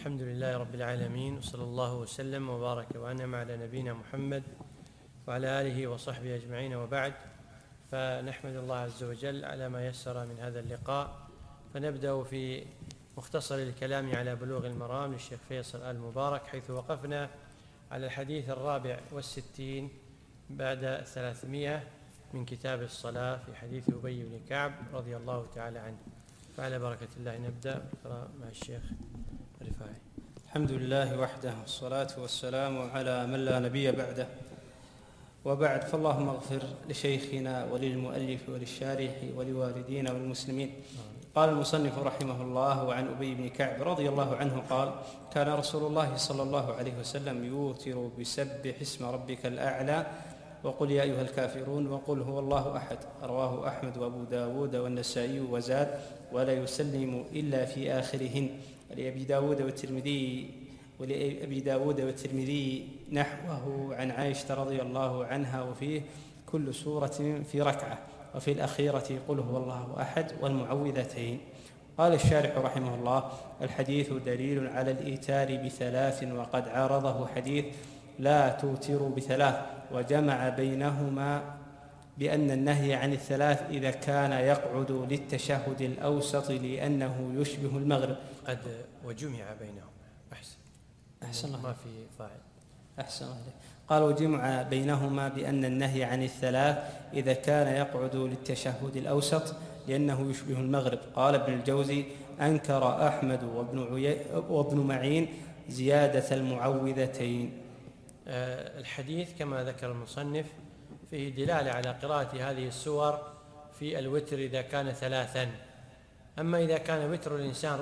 الحمد لله رب العالمين، وصلى الله وسلم وبارك وأنعم على نبينا محمد وعلى آله وصحبه أجمعين، وبعد. فنحمد الله عز وجل على ما يسر من هذا اللقاء، فنبدأ في مختصر الكلام على بلوغ المرام للشيخ فيصل آل مبارك، حيث وقفنا على الحديث 64 بعد 300 من كتاب الصلاة في حديث أبي بن كعب رضي الله تعالى عنه. فعلى بركة الله نبدأ مع الشيخ الرفاعي. الحمد لله وحده، والصلاة والسلام على من لا نبي بعده، وبعد. فاللهم اغفر لشيخنا وللمؤلف وللشارح ولوالدينا والمسلمين. قال المصنف رحمه الله: وعن أبي بن كعب رضي الله عنه قال: كان رسول الله صلى الله عليه وسلم يوتر بسبح اسم ربك الأعلى وقل يا أيها الكافرون وقل هو الله أحد. رواه أحمد وأبو داود والنسائي وزاد: ولا يسلم إلا في آخرهن. ولأبي داود والترمذي نحوه عن عائشة رضي الله عنها، وفيه كل سورة في ركعة، وفي الأخيرة قل هو الله أحد والمعوذتين. قال الشارح رحمه الله: الحديث دليل على الإيتار ب3، وقد عارضه حديث لا توتروا ب3، وجمع بينهما بأن النهي عن 3 إذا كان يقعد للتشهد الأوسط لأنه يشبه المغرب. وجمع بينهم. أحسن ما في فاعل. أحسن الله. قال: وجمع بينهما بأن النهي عن 3 إذا كان يقعد للتشهد الأوسط لأنه يشبه المغرب. قال ابن الجوزي: أنكر أحمد وابن معين زيادة المعوذتين. الحديث كما ذكر المصنف فيه دلالة على قراءة هذه السور في الوتر إذا كان 3. أما إذا كان وتر الإنسان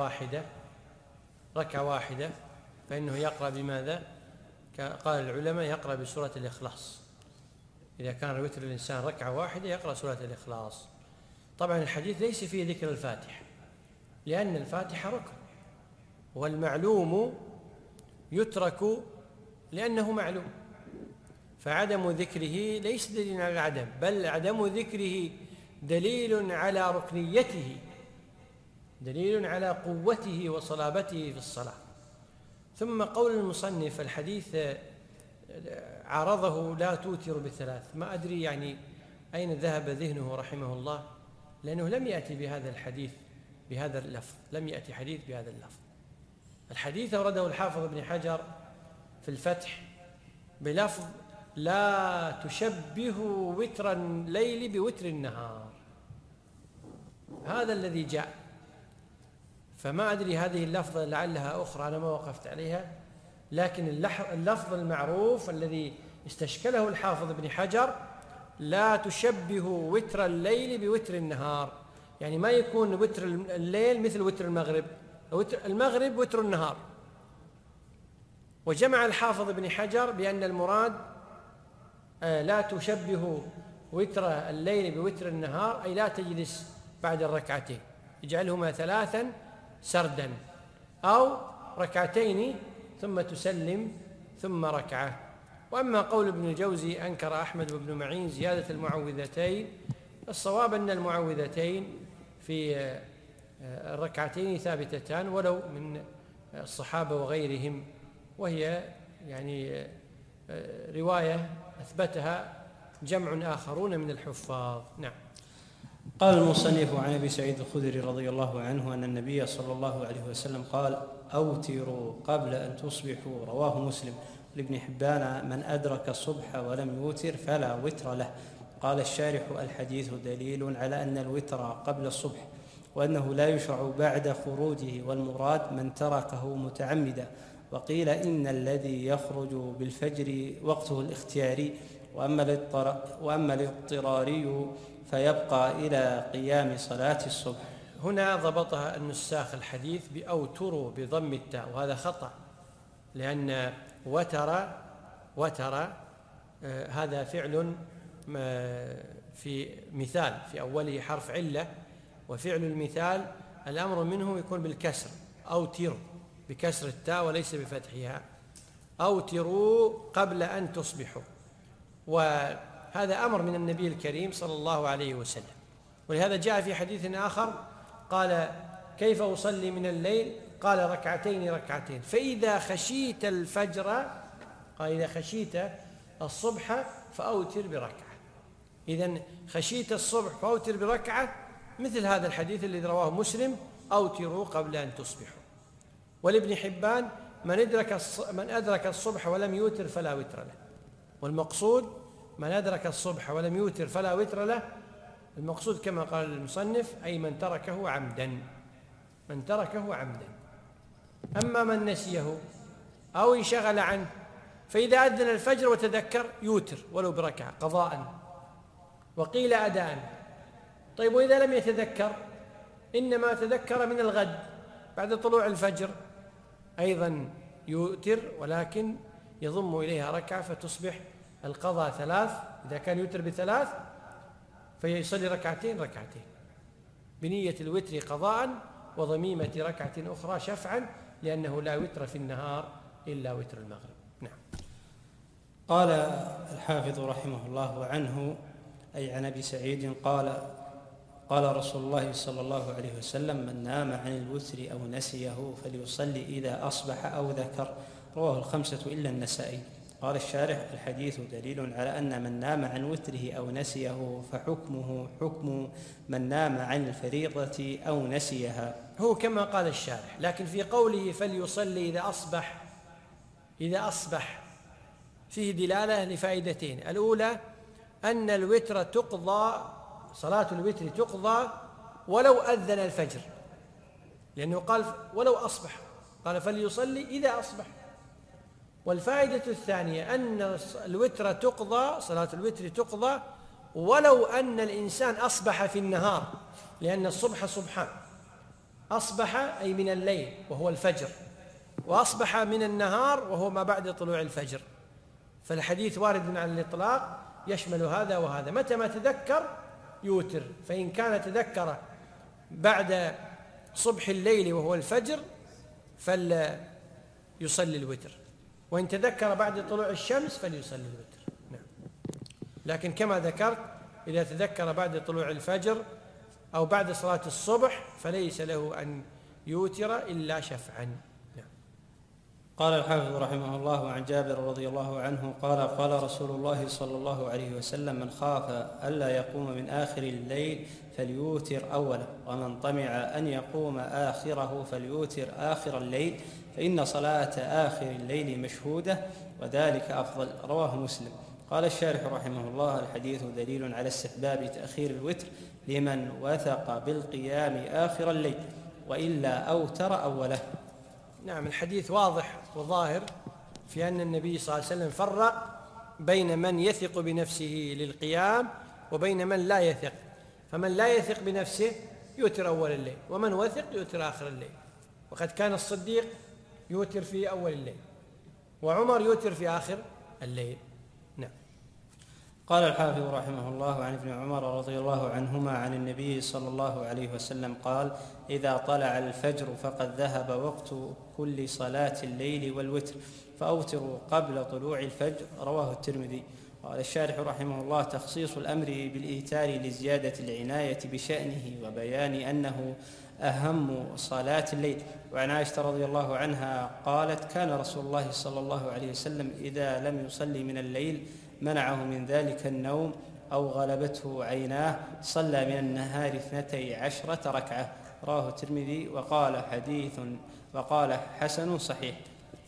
ركعة واحدة فإنه يقرأ بماذا؟ قال العلماء يقرأ بسورة الإخلاص. إذا كان وتر الإنسان ركعة واحدة يقرأ سورة الإخلاص. طبعا الحديث ليس فيه ذكر الفاتحة، لأن الفاتحة ركن، والمعلوم يترك لأنه معلوم، فعدم ذكره ليس دليل على العدم، بل عدم ذكره دليل على ركنيته، دليل على قوته وصلابته في الصلاة. ثم قول المصنف الحديث عارضه لا توتر ب3، ما أدري يعني أين ذهب ذهنه رحمه الله، لأنه لم يأتي بهذا الحديث بهذا اللفظ، لم يأتي حديث بهذا اللفظ. الحديث أورده الحافظ ابن حجر في الفتح بلفظ لا تشبه وتر الليل بوتر النهار، هذا الذي جاء. فما أدري هذه اللفظة لعلها أخرى أنا ما وقفت عليها، لكن اللفظ المعروف الذي استشكله الحافظ ابن حجر لا تشبه وتر الليل بوتر النهار، يعني ما يكون وتر الليل مثل وتر المغرب، المغرب وتر النهار. وجمع الحافظ ابن حجر بأن المراد لا تشبه وتر الليل بوتر النهار، أي لا تجلس بعد الركعتين، اجعلهما 3 سردا، أو 2 ثم تسلم ثم ركعة. وأما قول ابن الجوزي أنكر أحمد وابن معين زيادة المعوذتين، الصواب أن المعوذتين في الركعتين ثابتتان ولو من الصحابة وغيرهم، وهي يعني رواية أثبتها جمع آخرون من الحفاظ. نعم. قال المصنف: عن أبي سعيد الخدري رضي الله عنه أن النبي صلى الله عليه وسلم قال: أوتروا قبل أن تصبحوا. رواه مسلم. لابن حبان: من أدرك الصبح ولم يوتر فلا وتر له. قال الشارح: الحديث دليل على أن الوتر قبل الصبح، وأنه لا يشرع بعد خروجه، والمراد من تركه متعمدا. وقيل إن الذي يخرج بالفجر وقته الاختياري، وأما الاضطراري فيبقى إلى قيام صلاة الصبح. هنا ضبطها النساخ الحديث بأوتروا بضم التاء، وهذا خطأ، لأن وتر هذا فعل في مثال في أوله حرف علة، وفعل المثال الأمر منه يكون بالكسر، أوتروا بكسر التاء وليس بفتحها، أوتروا قبل أن تصبحوا. وهذا أمر من النبي الكريم صلى الله عليه وسلم، ولهذا جاء في حديث آخر قال: كيف أصلي من الليل؟ قال ركعتين ركعتين. فإذا خشيت الفجر، قال إذا خشيت الصبح فأوتر بركعة. إذن خشيت الصبح فأوتر بركعة، مثل هذا الحديث الذي رواه مسلم: أوتروا قبل أن تصبحوا. ولابن حبان: من أدرك الصبح ولم يوتر فلا وتر له. والمقصود من أدرك الصبح ولم يوتر فلا وتر له، المقصود كما قال المصنف أي من تركه عمدا، من تركه عمدا. أما من نسيه أو انشغل عنه فإذا أذن الفجر وتذكر يوتر ولو بركعة قضاء، وقيل أداء. طيب وإذا لم يتذكر، إنما تذكر من الغد بعد طلوع الفجر، أيضا يوتر ولكن يضم إليها ركعة فتصبح القضاء 3. إذا كان يوتر ب3 فيصلي ركعتين ركعتين بنية الوتر قضاء وضميمة ركعة أخرى شفعا، لأنه لا وتر في النهار إلا وتر المغرب. نعم. قال الحافظ رحمه الله عنه أي عن أبي سعيد قال رسول الله صلى الله عليه وسلم: من نام عن الوتر أو نسيه فليصلي إذا أصبح أو ذكر. رواه الخمسة إلا النسائي. قال الشارح: الحديث دليل على أن من نام عن وتره أو نسيه فحكمه حكم من نام عن الفريضة أو نسيها. هو كما قال الشارح، لكن في قوله فليصلي إذا أصبح فيه دلالة لفائدتين: الأولى أن الوتر تقضى، صلاة الوتر تقضى ولو أذن الفجر، لأنه قال ولو أصبح، قال فليصلي إذا أصبح. والفائدة الثانية أن الوتر تقضى، صلاة الوتر تقضى ولو أن الإنسان أصبح في النهار، لأن الصبح صبحان: أصبح أي من الليل وهو الفجر، وأصبح من النهار وهو ما بعد طلوع الفجر. فالحديث وارد على الإطلاق يشمل هذا وهذا. متى ما تذكر يوتر، فإن كان تذكر بعد صبح الليل وهو الفجر فليصلي الوتر، وإن تذكر بعد طلوع الشمس فليصلي الوتر. نعم. لكن كما ذكرت إذا تذكر بعد طلوع الفجر أو بعد صلاة الصبح فليس له أن يوتر إلا شفعا. نعم. قال الحافظ رحمه الله عن جابر رضي الله عنه قال رسول الله صلى الله عليه وسلم: من خاف ألا يقوم من آخر الليل فليوتر أوله، ومن طمع أن يقوم آخره فليوتر آخر الليل، فإن صلاة آخر الليل مشهودة وذلك أفضل. رواه مسلم. قال الشارح رحمه الله: الحديث دليل على استحباب تأخير الوتر لمن وثق بالقيام آخر الليل، وإلا أوتر أوله. نعم. الحديث واضح وظاهر في أن النبي صلى الله عليه وسلم فرق بين من يثق بنفسه للقيام وبين من لا يثق. فمن لا يثق بنفسه يوتر أول الليل، ومن وثق يوتر آخر الليل. وقد كان الصديق يوتر في أول الليل، وعمر يوتر في آخر الليل. نعم. قال الحافظ رحمه الله عن ابن عمر رضي الله عنهما عن النبي صلى الله عليه وسلم قال: إذا طلع الفجر فقد ذهب وقت كل صلاة الليل والوتر، فأوتروا قبل طلوع الفجر. رواه الترمذي. قال الشارح رحمه الله: تخصيص الأمر بالإيتار لزيادة العناية بشأنه وبيان أنه أهم صلاة الليل. وعن عائشة رضي الله عنها قالت: كان رسول الله صلى الله عليه وسلم إذا لم يصلي من الليل منعه من ذلك النوم أو غلبته عيناه، صلى من النهار 12 ركعة. رواه الترمذي وقال حسن صحيح.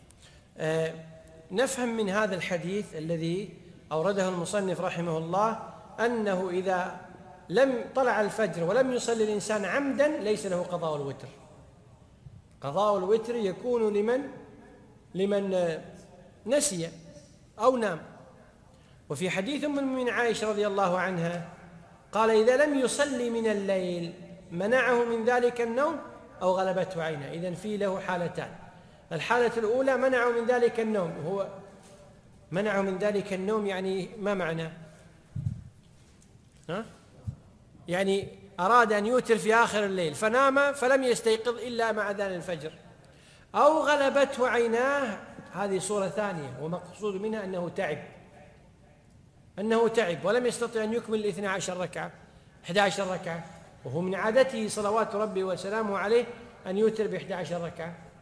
نفهم من هذا الحديث الذي أورده المصنف رحمه الله أنه إذا لم طلع الفجر ولم يصلي الإنسان عمدا ليس له قضاء الوتر. قضاء الوتر يكون لمن نسي أو نام. وفي حديث من عائشة رضي الله عنها قال: إذا لم يصلي من الليل منعه من ذلك النوم أو غلبته عينه. إذن في له حالتان: الحالة الأولى منعه من ذلك النوم. هو منعه من ذلك النوم يعني ما معنى؟ يعني أراد أن يوتر في آخر الليل فنام فلم يستيقظ إلا مع أذان الفجر، أو غلبته عيناه، هذه صورة ثانية، ومقصود منها أنه تعب ولم يستطع أن يكمل 12 ركعة 11 ركعة، وهو من عادته صلوات ربي وسلامه عليه أن يوتر ب11 ركعة.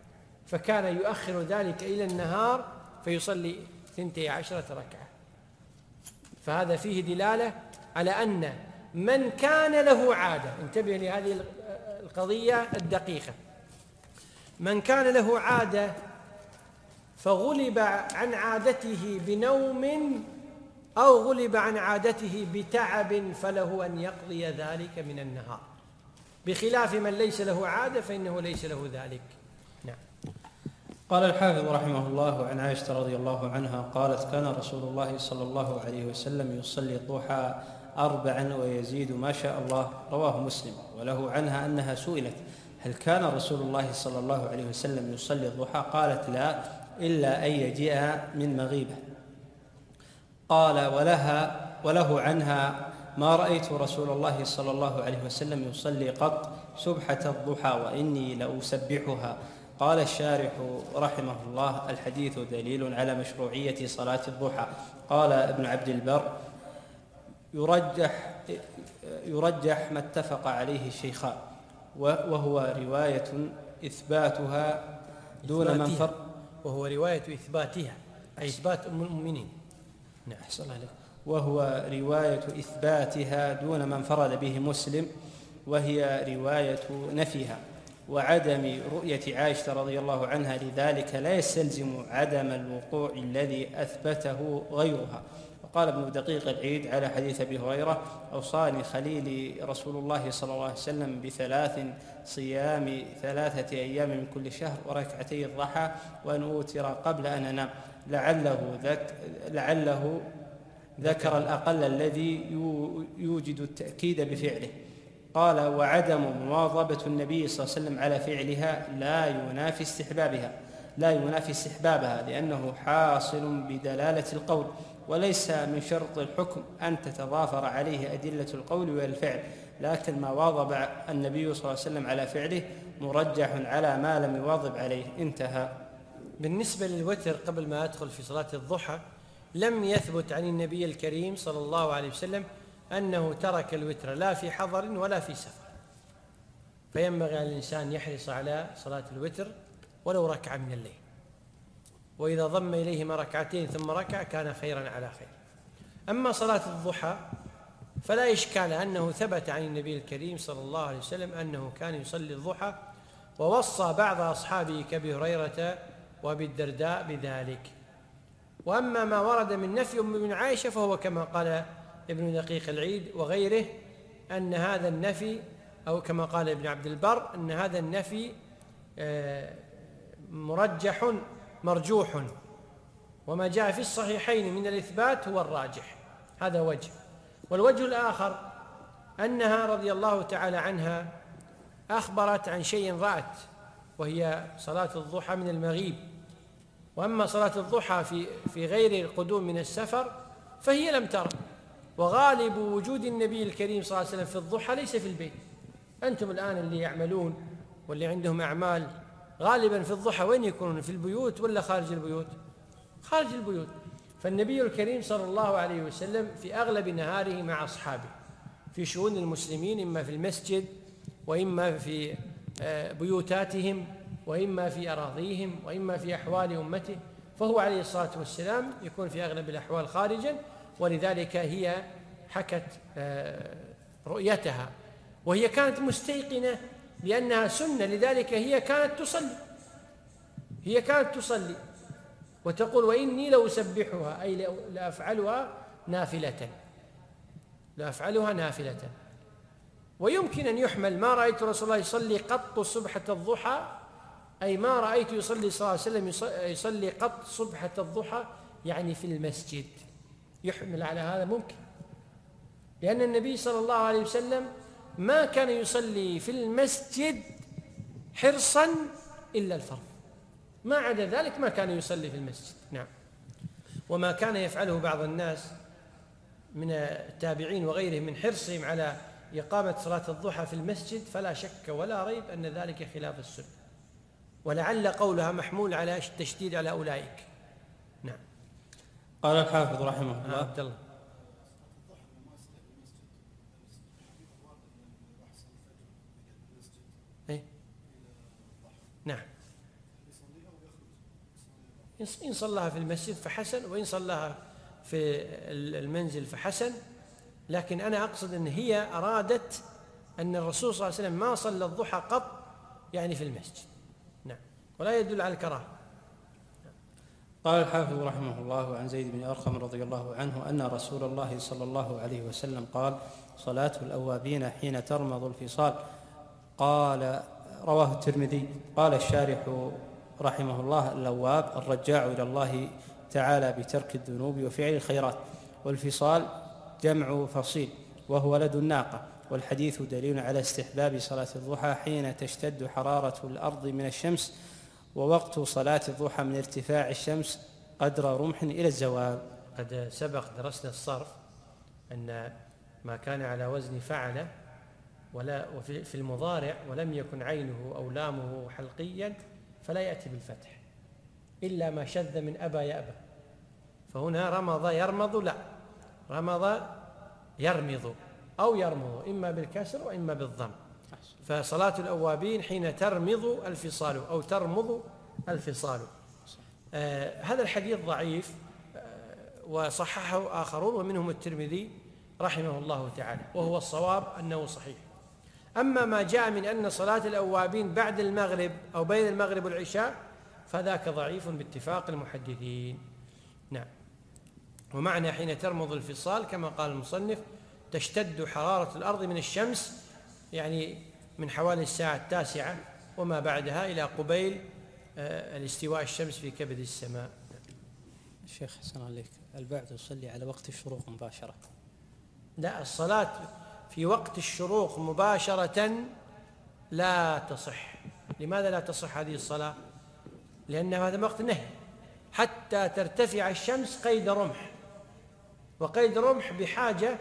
فكان يؤخر ذلك إلى النهار فيصلي 12 ركعة. فهذا فيه دلالة على أن من كان له عادة، انتبه لهذه القضية الدقيقة، من كان له عادة فغلب عن عادته بنوم أو غلب عن عادته بتعب فله أن يقضي ذلك من النهار، بخلاف من ليس له عادة فإنه ليس له ذلك. نعم. قال الحافظ رحمه الله عن عائشة رضي الله عنها قالت: كان رسول الله صلى الله عليه وسلم يصلي الضحى 4 ويزيد ما شاء الله، رواه مسلم. وله عنها أنها سئلت: هل كان رسول الله صلى الله عليه وسلم يصلي الضحى؟ قالت: لا، إلا أن يجيء من مغيبة. قال: وله عنها: ما رأيت رسول الله صلى الله عليه وسلم يصلي قط سبحة الضحى وإني لأسبحها. قال الشارح رحمه الله: الحديث دليل على مشروعية صلاة الضحى. قال ابن عبد البر: يرجح ما اتفق عليه الشيخان، وهو رواية إثباتها دون من فرق، وهو رواية إثباتها أي إثبات أم المؤمنين. نعم، أحسن الله عليك. وهو رواية إثباتها دون من فرد به مسلم، وهي رواية نفيها. وعدم رؤية عائشة رضي الله عنها لذلك لا يستلزم عدم الوقوع الذي أثبته غيرها. وقال ابن دقيق العيد على حديث أبي هريرة: أوصاني خليلي رسول الله صلى الله عليه وسلم ب3: صيام 3 أيام من كل شهر، وركعتي الضحى، وأن أوتر قبل أن أنام. لعله ذكر الأقل الذي يوجد التأكيد بفعله. قال: وعدم مواظبة النبي صلى الله عليه وسلم على فعلها لا ينافي استحبابها، لأنه حاصل بدلالة القول، وليس من شرط الحكم أن تتضافر عليه أدلة القول والفعل، لكن ما واظب النبي صلى الله عليه وسلم على فعله مرجح على ما لم يواظب عليه. انتهى. بالنسبة للوتر، قبل ما أدخل في صلاة الضحى، لم يثبت عن النبي الكريم صلى الله عليه وسلم أنه ترك الوتر لا في حضر ولا في سفر، فينبغي على الإنسان يحرص على صلاة الوتر ولو ركعة من الليل، وإذا ضم إليهما 2 ثم ركع كان خيرا على خير. أما صلاة الضحى فلا إشكال أنه ثبت عن النبي الكريم صلى الله عليه وسلم أنه كان يصلي الضحى، ووصى بعض أصحابه كأبي هريرة وأبي الدرداء بذلك. وأما ما ورد من نفي أم عائشة فهو كما قال ابن دقيق العيد وغيره، أن هذا النفي، أو كما قال ابن عبد البر، أن هذا النفي مرجوح، وما جاء في الصحيحين من الإثبات هو الراجح. هذا وجه. والوجه الآخر أنها رضي الله تعالى عنها أخبرت عن شيء رأت، وهي صلاة الضحى من المغيب. وأما صلاة الضحى في غير القدوم من السفر فهي لم ترى. وغالب وجود النبي الكريم صلى الله عليه وسلم في الضحى ليس في البيت. أنتم الآن اللي يعملون واللي عندهم أعمال غالبا في الضحى وين يكونون؟ في البيوت ولا خارج البيوت؟ خارج البيوت. فالنبي الكريم صلى الله عليه وسلم في أغلب نهاره مع أصحابه في شؤون المسلمين، إما في المسجد وإما في بيوتاتهم وإما في أراضيهم وإما في أحوال أمته، فهو عليه الصلاة والسلام يكون في أغلب الأحوال خارجا. ولذلك هي حكت رؤيتها، وهي كانت مستيقنة لأنها سنة، لذلك هي كانت تصلي وتقول: وإني لأسبحها، أي لأفعلها نافلة. ويمكن أن يحمل: ما رأيت رسول الله يصلي قط صبحة الضحى، أي ما رأيت يصلي صلى الله عليه وسلم يصلي قط صبحة الضحى، يعني في المسجد. يحمل على هذا ممكن، لأن النبي صلى الله عليه وسلم ما كان يصلي في المسجد حرصا إلا الفرض، ما عدا ذلك ما كان يصلي في المسجد. نعم. وما كان يفعله بعض الناس من التابعين وغيرهم من حرصهم على إقامة صلاة الضحى في المسجد فلا شك ولا ريب أن ذلك خلاف السنة، ولعل قولها محمول على التشديد على أولئك. نعم. قال الحافظ رحمه الله: عبد الله. نعم. إن صلاها في المسجد فحسن، وإن صلاها في المنزل فحسن. لكن أنا أقصد أن هي أرادت أن الرسول صلى الله عليه وسلم ما صلى الضحى قط يعني في المسجد. نعم، ولا يدل على الكراهة. قال الحافظ رحمه الله عن زيد بن أرقم رضي الله عنه أن رسول الله صلى الله عليه وسلم قال: صلاة الأوابين حين ترمض الفصال. قال رواه الترمذي. قال الشارح رحمه الله: الأواب الرجاع إلى الله تعالى بترك الذنوب وفعل الخيرات. والفصال جمع فصيل وهو ولد الناقة. والحديث دليل على استحباب صلاة الضحى حين تشتد حرارة الأرض من الشمس، ووقت صلاة الضحى من ارتفاع الشمس قدر رمح إلى الزوال. قد سبق درسنا الصرف أن ما كان على وزن فعل وفي المضارع ولم يكن عينه أو لامه حلقيا فلا يأتي بالفتح إلا ما شذ من أبى يأبى. فهنا رمض يرمض، لا، رمض يرمض أو يرمض، إما بالكسر وإما بالضم. فصلاة الأوابين حين ترمض الفصال أو ترمض الفصال. هذا الحديث ضعيف وصححه آخرون ومنهم الترمذي رحمه الله تعالى، وهو الصواب أنه صحيح. أما ما جاء من أن صلاة الأوابين بعد المغرب أو بين المغرب والعشاء فذاك ضعيف باتفاق المحدثين. نعم. ومعنى حين ترمض الفصال كما قال المصنف تشتد حرارة الأرض من الشمس، يعني من حوالي الساعة 9 وما بعدها إلى قبيل الاستواء الشمس في كبد السماء. الشيخ حسن عليك، البعض يصلي على وقت الشروق مباشرة. لا، الصلاة في وقت الشروق مباشرة لا تصح. لماذا لا تصح هذه الصلاة؟ لأن هذا وقت نهي حتى ترتفع الشمس قيد رمح، وقيد رمح بحاجة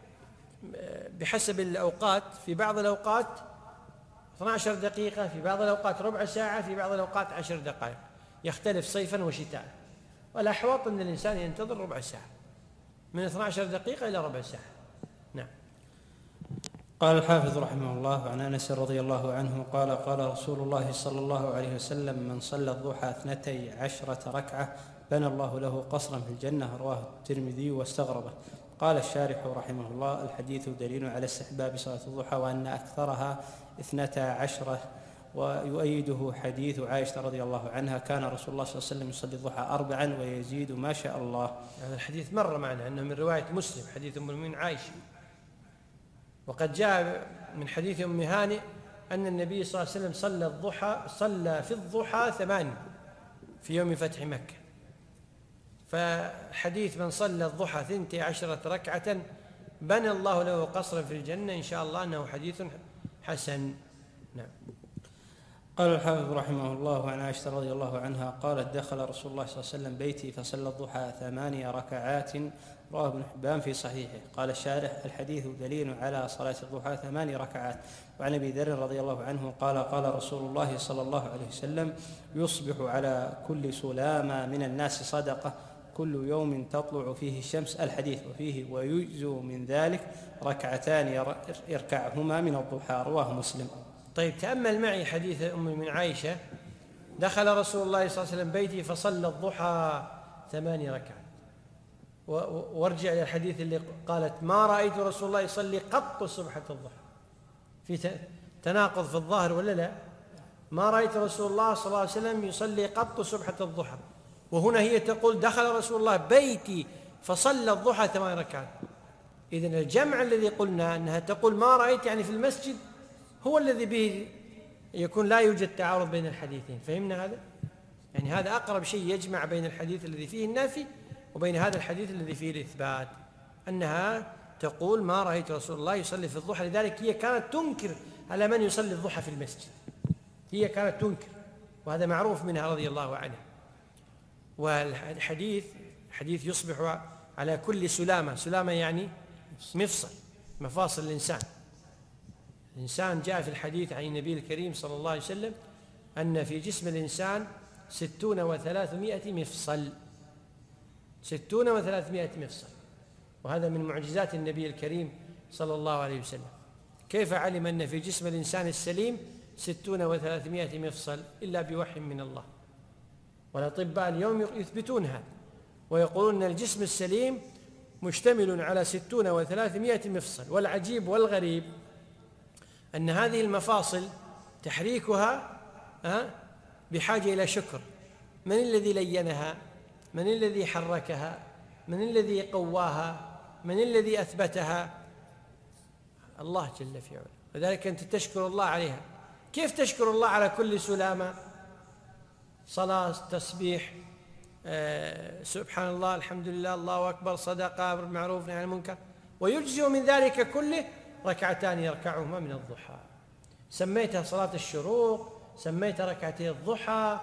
بحسب الأوقات، في بعض الأوقات 12 دقيقة، في بعض الأوقات ربع ساعة، في بعض الأوقات 10 دقائق، يختلف صيفا وشتاء. والأحوط أن الإنسان ينتظر ربع ساعة، من 12 دقيقة إلى ربع ساعة. نعم. قال الحافظ رحمه الله عن أنس رضي الله عنه قال: قال رسول الله صلى الله عليه وسلم: من صلى الضحى 12 ركعة بنى الله له قصرا في الجنة. رواه الترمذي واستغربه. قال الشارح رحمه الله: الحديث دليل على استحباب صلاة الضحى وأن أكثرها 12، ويؤيده حديث عائشة رضي الله عنها: كان رسول الله صلى الله عليه وسلم يصلي الضحى 4 ويزيد ما شاء الله. هذا الحديث مر معنا أنه من رواية مسلم، حديث أم المؤمنين عائشة. وقد جاء من حديث أم هانئ أن النبي صلى الله عليه وسلم صلى في الضحى 8 في يوم فتح مكة. فحديث من صلى الضحى 12 ركعة بنى الله له قصرا في الجنة إن شاء الله أنه حديث حسن. نعم. قال الحافظ رحمه الله عن عائشة رضي الله عنها قالت: دخل رسول الله صلى الله عليه وسلم بيتي فصلى الضحى 8 ركعات. رواه ابن حبان في صحيحه. قال الشارح: الحديث دليل على صلاة الضحى 8 ركعات. وعن أبي ذر رضي الله عنه قال: قال رسول الله صلى الله عليه وسلم: يصبح على كل سلامة من الناس صدقة كل يوم تطلع فيه الشمس. الحديث. وفيه: ويجزو من ذلك 2 يركعهما من الضحى. رواه مسلم. طيب، تأمل معي حديث أم من عائشة: دخل رسول الله صلى الله عليه وسلم بيتي فصلى الضحى 8 ركعات. وارجع إلى الحديث اللي قالت: ما رأيت رسول الله يصلي قط سبحة الضحى. في تناقض في الظاهر ولا لا؟ ما رأيت رسول الله صلى الله عليه وسلم يصلي قط سبحة الضحى، وهنا هي تقول: دخل رسول الله بيتي فصلى الضحى 8 ركعات. إذن الجمع الذي قلنا أنها تقول ما رأيت يعني في المسجد هو الذي به يكون لا يوجد تعارض بين الحديثين. فهمنا هذا؟ يعني هذا أقرب شيء يجمع بين الحديث الذي فيه النافي وبين هذا الحديث الذي فيه الإثبات، أنها تقول ما رأيت رسول الله يصلي في الضحى. لذلك هي كانت تنكر على من يصلي الضحى في المسجد، هي كانت تنكر، وهذا معروف منها رضي الله عنها. والحديث حديث يصبح على كل سلامة يعني مفصل، مفاصل الإنسان جاء في الحديث عن النبي الكريم صلى الله عليه وسلم أن في جسم الإنسان 60 و300 مفصل، 60 و300 مفصل. وهذا من معجزات النبي الكريم صلى الله عليه وسلم. كيف علم أن في جسم الإنسان السليم 60 و300 مفصل؟ إلا بوحي من الله. والأطباء اليوم يثبتون هذا ويقولون أن الجسم السليم مشتمل على 60 و300 مفصل، والعجيب والغريب أن هذه المفاصل تحريكها بحاجة إلى شكر. من الذي لينها؟ من الذي حركها؟ من الذي قواها؟ من الذي أثبتها؟ الله جل في علاه. لذلك أنت تشكر الله عليها. كيف تشكر الله على كل سلامة؟ صلاة، تسبيح، سبحان الله، الحمد لله، الله أكبر، صدقة، أمر بالمعروف، نهي عن المنكر. ويجزئ من ذلك كله ركعتان يركعهما من الضحى. سميتها صلاة الشروق، سميتها ركعتي الضحى،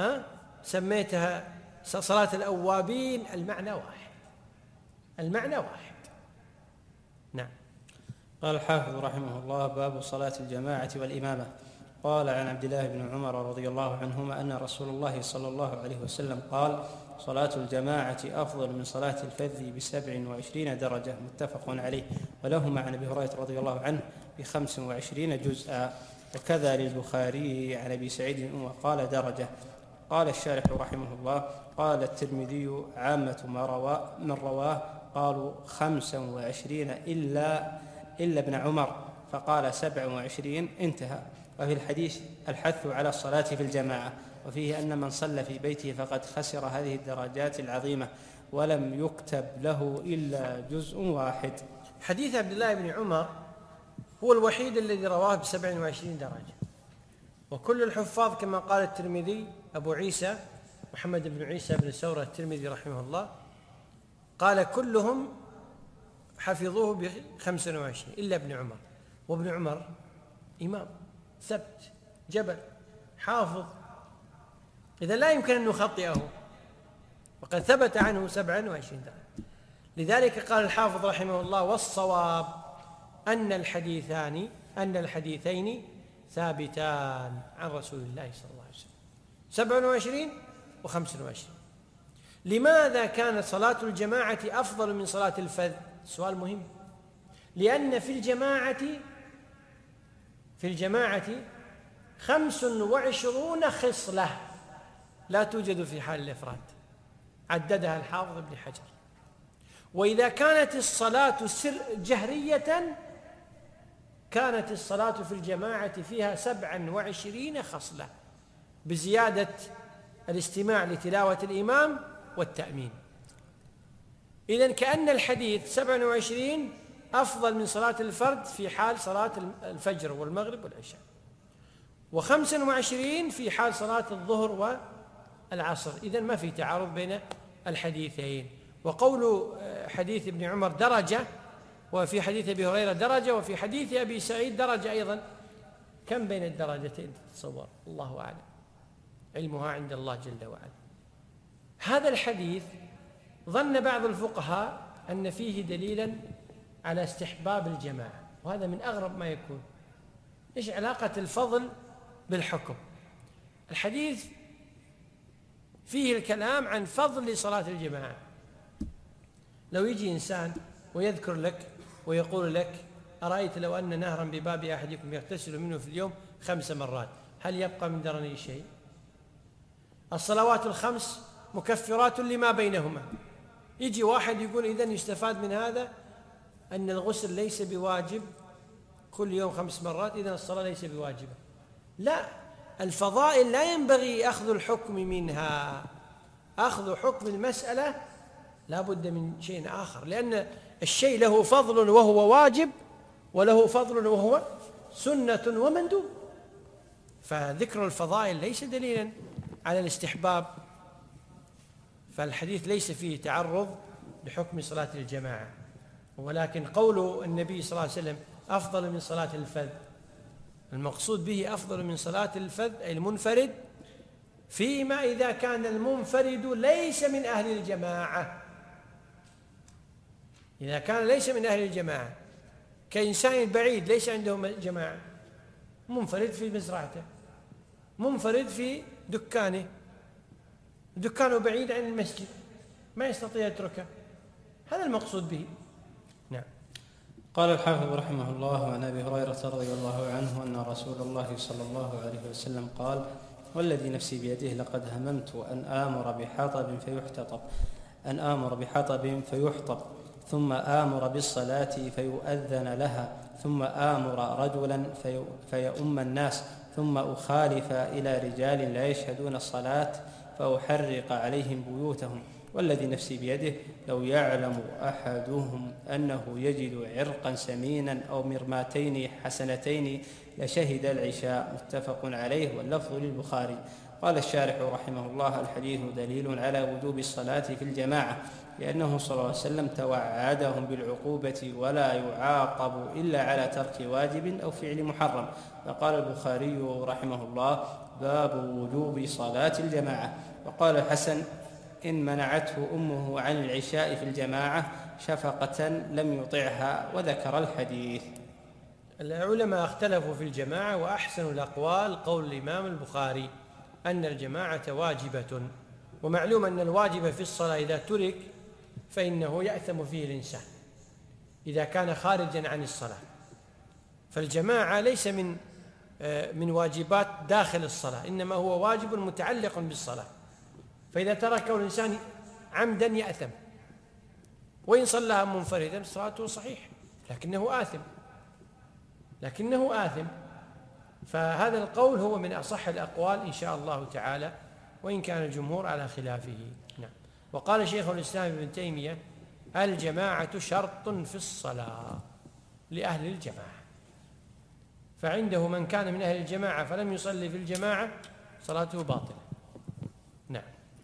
سميتها صلاة الأوابين، المعنى واحد، المعنى واحد. نعم. قال الحافظ رحمه الله: باب صلاة الجماعة والإمامة. قال عن عبد الله بن عمر رضي الله عنهما أن رسول الله صلى الله عليه وسلم قال: صلاة الجماعة أفضل من صلاة الفذ ب27 درجة. متفق عليه. ولهما عن أبي هريرة رضي الله عنه ب25 جزءا. وكذا للبخاري عن أبي سعيد وقال درجة. قال الشارح رحمه الله: قال الترمذي: عامة من رواه قالوا 25 إلا ابن عمر، فقال 27، انتهى. وفي الحديث الحث على الصلاة في الجماعة، وفيه أن من صلى في بيته فقد خسر هذه الدرجات العظيمة ولم يكتب له إلا جزء واحد. حديث عبد الله بن عمر هو الوحيد الذي رواه ب27 درجة، وكل الحفاظ كما قال الترمذي أبو عيسى محمد بن عيسى بن سورة الترمذي رحمه الله قال كلهم حفظوه ب25 إلا ابن عمر. وابن عمر إمام ثبت جبل حافظ، إذا لا يمكن أن نخطئه، وقد ثبت عنه 27 درجة. لذلك قال الحافظ رحمه الله: والصواب أن الحديثين ثابتان عن رسول الله صلى الله عليه وسلم، 27 و25. لماذا كانت صلاة الجماعة أفضل من صلاة الفذ؟ سؤال مهم. لأن في الجماعة 25 خصلة لا توجد في حال الإفراد، عددها الحافظ ابن حجر. وإذا كانت الصلاة جهرية كانت الصلاة في الجماعة فيها 27 خصلة، بزيادة الاستماع لتلاوة الإمام والتأمين. إذن كأن الحديث 27 أفضل من صلاة الفرد في حال صلاة الفجر والمغرب والعشاء، و25 في حال صلاة الظهر والعصر. إذن ما في تعارض بين الحديثين. وقول حديث ابن عمر درجة، وفي حديث أبي هريرة درجة، وفي حديث أبي سعيد درجة أيضا، كم بين الدرجتين تتصور؟ الله أعلم، علمها عند الله جل وعلا. هذا الحديث ظن بعض الفقهاء أن فيه دليلا على استحباب الجماعة، وهذا من أغرب ما يكون. إيش علاقة الفضل بالحكم؟ الحديث فيه الكلام عن فضل صلاة الجماعة. لو يجي إنسان ويذكر لك ويقول لك: أرأيت لو أن نهرا بباب أحدكم يغتسل منه في اليوم 5 مرات، هل يبقى من درنه شيء؟ الصلوات ال5 مكفرات لما بينهما. يجي واحد يقول: إذن يستفاد من هذا أن الغسل ليس بواجب كل يوم 5 مرات، إذن الصلاة ليس بواجبة. لا، الفضائل لا ينبغي أخذ الحكم منها، أخذ حكم المسألة لا بد من شيء آخر، لأن الشيء له فضل وهو واجب، وله فضل وهو سنة ومندوب. فذكر الفضائل ليس دليلا على الاستحباب، فالحديث ليس فيه تعرض لحكم صلاة الجماعة. ولكن قول النبي صلى الله عليه وسلم أفضل من صلاة الفذ، المقصود به أفضل من صلاة الفذ أي المنفرد، فيما إذا كان المنفرد ليس من أهل الجماعة. إذا كان ليس من أهل الجماعة كإنسان بعيد ليس عنده جماعة، منفرد في مزرعته، منفرد في دكانه بعيد عن المسجد، ما يستطيع يتركه، هذا المقصود به. نعم. قال الحافظ رحمه الله: عن أبي هريرة رضي الله عنه أن رسول الله صلى الله عليه وسلم قال: والذي نفسي بيده لقد هممت أن آمر بحطب فيحطب ثم آمر بالصلاة فيؤذن لها ثم آمر رجلا فيؤم الناس ثم أخالف إلى رجال لا يشهدون الصلاة فأحرق عليهم بيوتهم. والذي نفسي بيده لو يعلم أحدهم أنه يجد عرقا سمينا أو مرماتين حسنتين لشهد العشاء. متفق عليه واللفظ للبخاري. قال الشارح رحمه الله: الحديث دليل على وجوب الصلاة في الجماعة، لأنه صلى الله عليه وسلم توعدهم بالعقوبة ولا يعاقب إلا على ترك واجب أو فعل محرم. فقال البخاري رحمه الله: باب وجوب صلاة الجماعة. وقال الحسن: إن منعته أمه عن العشاء في الجماعة شفقة لم يطعها. وذكر الحديث. العلماء اختلفوا في الجماعة، وأحسن الأقوال قول الإمام البخاري أن الجماعة واجبة. ومعلوم أن الواجب في الصلاة إذا ترك فإنه يأثم فيه الإنسان إذا كان خارجا عن الصلاة. فالجماعة ليس من واجبات داخل الصلاة، إنما هو واجب متعلق بالصلاة، فإذا تركه الإنسان عمدا يأثم، وإن صلىها منفردا صلاته صحيح لكنه آثم. فهذا القول هو من أصح الأقوال إن شاء الله تعالى، وإن كان الجمهور على خلافه. نعم. وقال شيخ الإسلام ابن تيمية: الجماعة شرط في الصلاة لأهل الجماعة، فعنده من كان من أهل الجماعة فلم يصلي في الجماعة صلاته باطلة. نعم.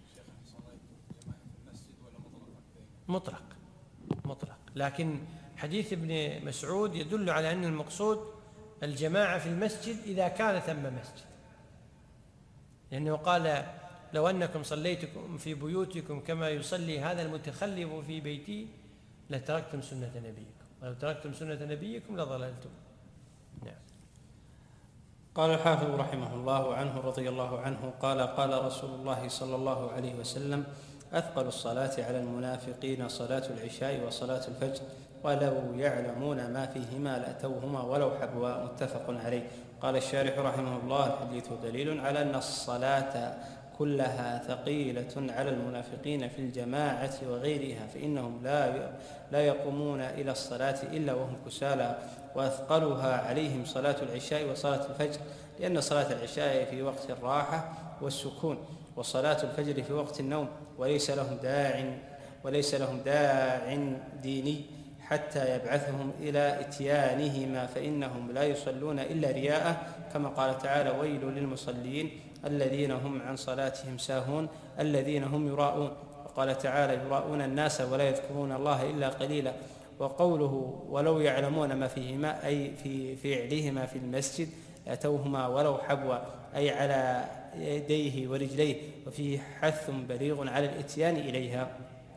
مطلق، لكن حديث ابن مسعود يدل على أن المقصود الجماعة في المسجد إذا كان ثم مسجد، لأنه قال: لو أنكم صليتكم في بيوتكم كما يصلي هذا المتخلف في بيتي لتركتم سنة نبيكم، ولو تركتم سنة نبيكم لضللتم. نعم. قال الحافظ رحمه الله عنه رضي الله عنه قال: قال رسول الله صلى الله عليه وسلم: أثقل الصلاة على المنافقين صلاة العشاء وصلاة الفجر، ولو يعلمون ما فيهما لأتوهما ولو حبوا. متفق عليه. قال الشارح رحمه الله: الحديث دليل على أن الصلاة كلها ثقيلة على المنافقين في الجماعة وغيرها، فإنهم لا يقومون إلى الصلاة إلا وهم كسالى، وأثقلها عليهم صلاة العشاء وصلاة الفجر، لأن صلاة العشاء في وقت الراحة والسكون، وصلاة الفجر في وقت النوم، وليس لهم داع ديني حتى يبعثهم إلى إتيانهما، فإنهم لا يصلون إلا رياء، كما قال تعالى: ويل للمصلين الذين هم عن صلاتهم ساهون الذين هم يراءون. وقال تعالى: يراءون الناس ولا يذكرون الله إلا قليلا. وقوله ولو يعلمون ما فيهما أي في فعلهما في المسجد أتوهما ولو حبوا، أي على يديه ورجليه، وفيه حث بليغ على الإتيان إليها.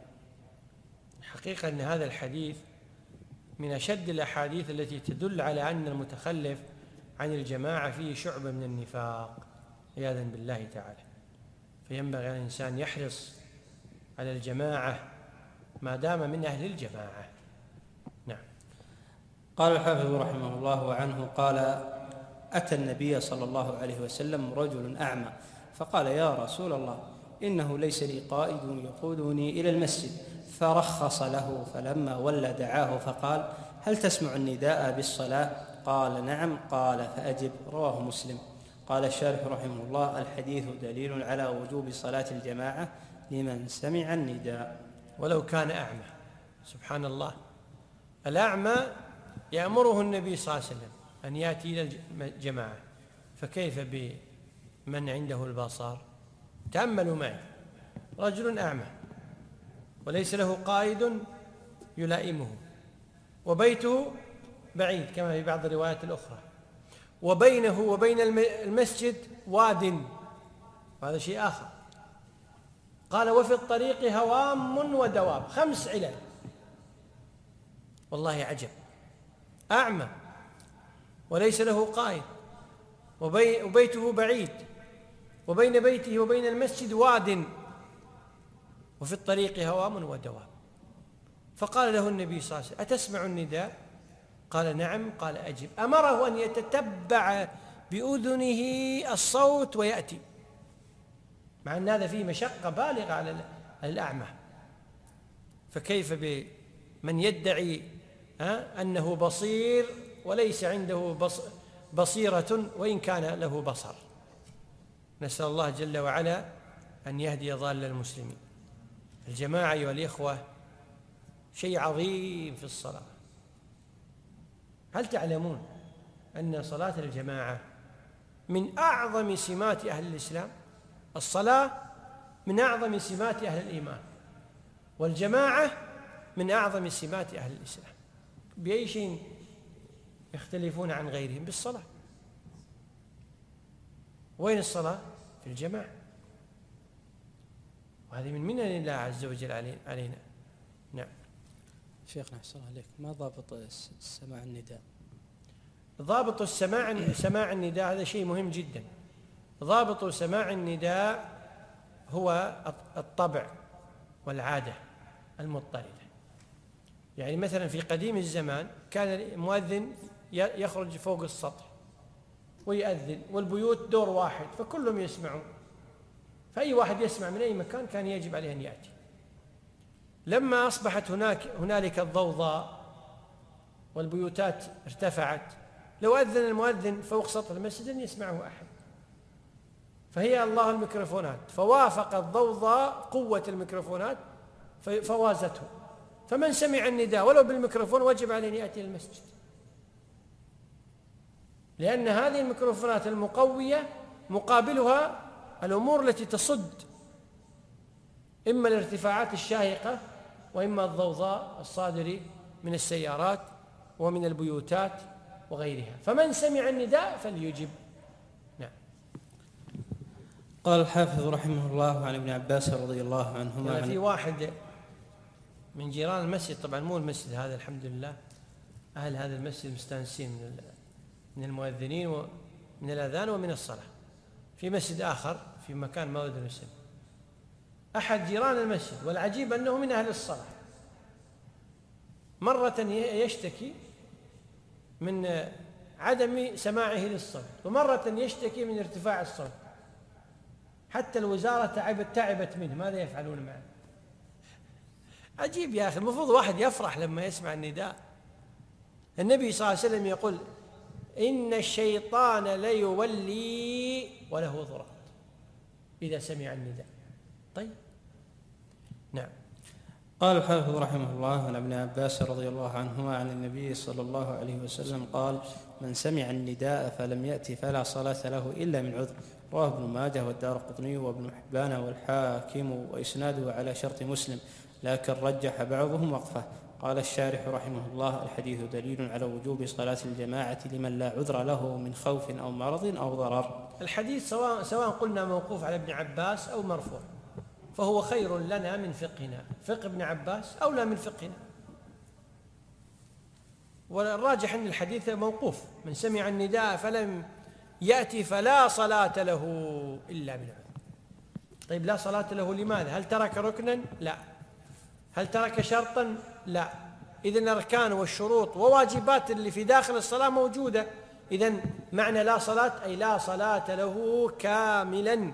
حقيقة أن هذا الحديث من أشد الأحاديث التي تدل على أن المتخلف عن الجماعة فيه شعبة من النفاق عياذا بالله تعالى، فينبغي على الإنسان يحرص على الجماعة ما دام من أهل الجماعة. نعم. قال الحافظ رحمه الله عنه قال: أتى النبي صلى الله عليه وسلم رجل أعمى فقال: يا رسول الله، إنه ليس لي قائد يقودني إلى المسجد، فرخص له، فلما ولى دعاه فقال: هل تسمع النداء بالصلاة؟ قال: نعم. قال: فأجب. رواه مسلم. قال الشارح رحمه الله: الحديث دليل على وجوب صلاة الجماعة لمن سمع النداء ولو كان أعمى. سبحان الله، الأعمى يأمره النبي صلى الله عليه وسلم أن يأتي إلى الجماعة، فكيف بمن عنده البصر؟ تأملوا معي، رجل أعمى وليس له قائد يلائمه، وبيته بعيد كما في بعض الروايات الأخرى، وبينه وبين المسجد واد، وهذا شيء آخر. قال: وفي الطريق هوام ودواب، 5 علل. والله عجب، أعمى وليس له قائد، وبيته بعيد، وبين بيته وبين المسجد واد، وفي الطريق هوام ودواب. فقال له النبي صلى الله عليه وسلم: أتسمع النداء؟ قال: نعم. قال: أجب. أمره أن يتتبع بأذنه الصوت ويأتي، مع أن هذا فيه مشقة بالغة على الأعمى، فكيف بمن يدعي أنه بصير وليس عنده بصيرة وإن كان له بصر؟ نسأل الله جل وعلا أن يهدي ضال المسلمين. الجماعة أيها الإخوة شيء عظيم في الصلاة. هل تعلمون أن صلاة الجماعة من أعظم سمات أهل الإسلام؟ الصلاة من أعظم سمات أهل الإيمان، والجماعة من أعظم سمات أهل الإسلام. بأي شيء يختلفون عن غيرهم؟ بالصلاة. وين الصلاة؟ في الجماعة، وهذه من منن الله عز وجل علينا. نعم. شيخنا أحسن عليك، ما ضابط سماع النداء؟ ضابط سماع النداء هذا شيء مهم جدا. ضابط سماع النداء هو الطبع والعادة المضطردة. يعني مثلا في قديم الزمان كان المؤذن يخرج فوق السطح ويؤذن، والبيوت دور واحد فكلهم يسمعون، فأي واحد يسمع من أي مكان كان يجب عليه أن يأتي. لما أصبحت هنالك الضوضاء والبيوتات ارتفعت، لو أذن المؤذن فوق سطح المسجد لن يسمعه أحد، فهي الله الميكروفونات، فوافق الضوضاء قوة الميكروفونات فوازته، فمن سمع النداء ولو بالميكروفون وجب عليه أن يأتي المسجد، لأن هذه الميكروفونات المقوية مقابلها الأمور التي تصد، إما الارتفاعات الشاهقة وإما الضوضاء الصادر من السيارات ومن البيوتات وغيرها، فمن سمع النداء فليجب. نعم. قال الحافظ رحمه الله عن ابن عباس رضي الله عنهما، في واحد من جيران المسجد، طبعا مو المسجد هذا الحمد لله، أهل هذا المسجد مستانسين من المؤذنين ومن الأذان ومن الصلاة، في مسجد آخر في مكان ما أدري اسمه، أحد جيران المسجد، والعجيب أنه من أهل الصلاة، مرة يشتكي من عدم سماعه للصوت، ومرة يشتكي من ارتفاع الصوت، حتى الوزارة تعبت منه، ماذا يفعلون معه؟ عجيب يا أخي، المفروض واحد يفرح لما يسمع النداء. النبي صلى الله عليه وسلم يقول: إن الشيطان ليولي وله ضراط إذا سمع النداء. طيب. نعم. قال الحافظ رحمه الله عن ابن عباس رضي الله عنهما عن النبي صلى الله عليه وسلم قال: من سمع النداء فلم يأت فلا صلاة له إلا من عذر. رواه ابن ماجه والدارقطني وابن حبان والحاكم، وإسناده على شرط مسلم، لكن رجح بعضهم وقفه. قال الشارح رحمه الله: الحديث دليل على وجوب صلاة الجماعة لمن لا عذر له من خوف أو مرض أو ضرر. الحديث سواء قلنا موقوف على ابن عباس أو مرفوع فهو خير لنا من فقهنا، فقه ابن عباس أولى من فقهنا، والراجح أن الحديث موقوف: من سمع النداء فلم يأتي فلا صلاة له إلا من عذر. طيب، لا صلاة له لماذا؟ هل ترك ركنا؟ لا. هل ترك شرطا؟ لا. إذن الأركان والشروط وواجبات اللي في داخل الصلاة موجودة، إذن معنى لا صلاة أي لا صلاة له كاملا،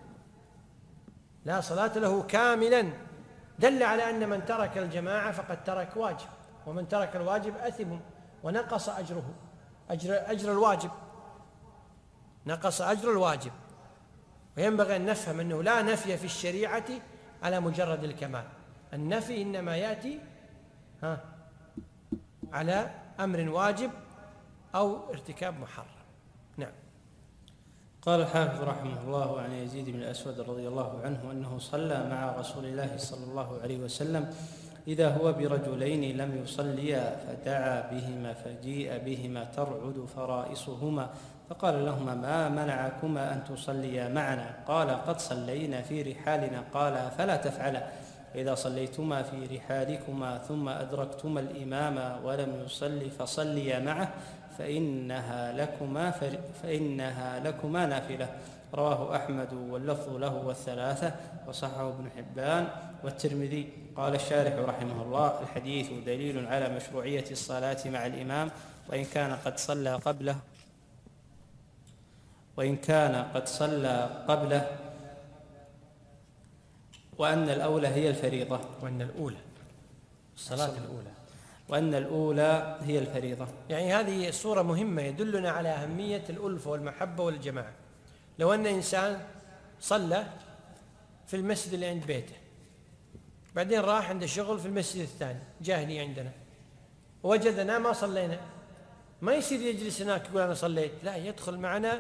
لا صلاة له كاملا، دل على أن من ترك الجماعة فقد ترك واجب، ومن ترك الواجب أثم ونقص أجره، أجر الواجب، نقص أجر الواجب. وينبغي أن نفهم أنه لا نفي في الشريعة على مجرد الكمال، النفي إنما يأتي على أمر واجب أو ارتكاب محرم. نعم. قال الحافظ رحمه الله عن يزيد بن الأسود رضي الله عنه أنه صلى مع رسول الله صلى الله عليه وسلم إذا هو برجلين لم يصليا، فدعا بهما فجيء بهما ترعد فرائصهما، فقال لهما: ما منعكما أن تصليا معنا؟ قال: قد صلينا في رحالنا. قال: فلا تفعلا، إذا صليتما في رحالكما ثم أدركتما الإمام ولم يصلي فصليا معه، فإنها لكما نافلة. رواه أحمد واللفظ له والثلاثة، وصححه ابن حبان والترمذي. قال الشارح رحمه الله: الحديث دليل على مشروعية الصلاة مع الإمام، وإن كان وأن الأولى هي الفريضة. وأن الأولى الصلاة الأولى، وأن الأولى هي الفريضة. يعني هذه صورة مهمة يدلنا على أهمية الألفة والمحبة والجماعة. لو أن إنسان صلى في المسجد اللي عند بيته، بعدين راح عند الشغل في المسجد الثاني جاهلي عندنا، ووجدنا ما صلينا، ما يصير يجلس هناك يقول أنا صليت، لا، يدخل معنا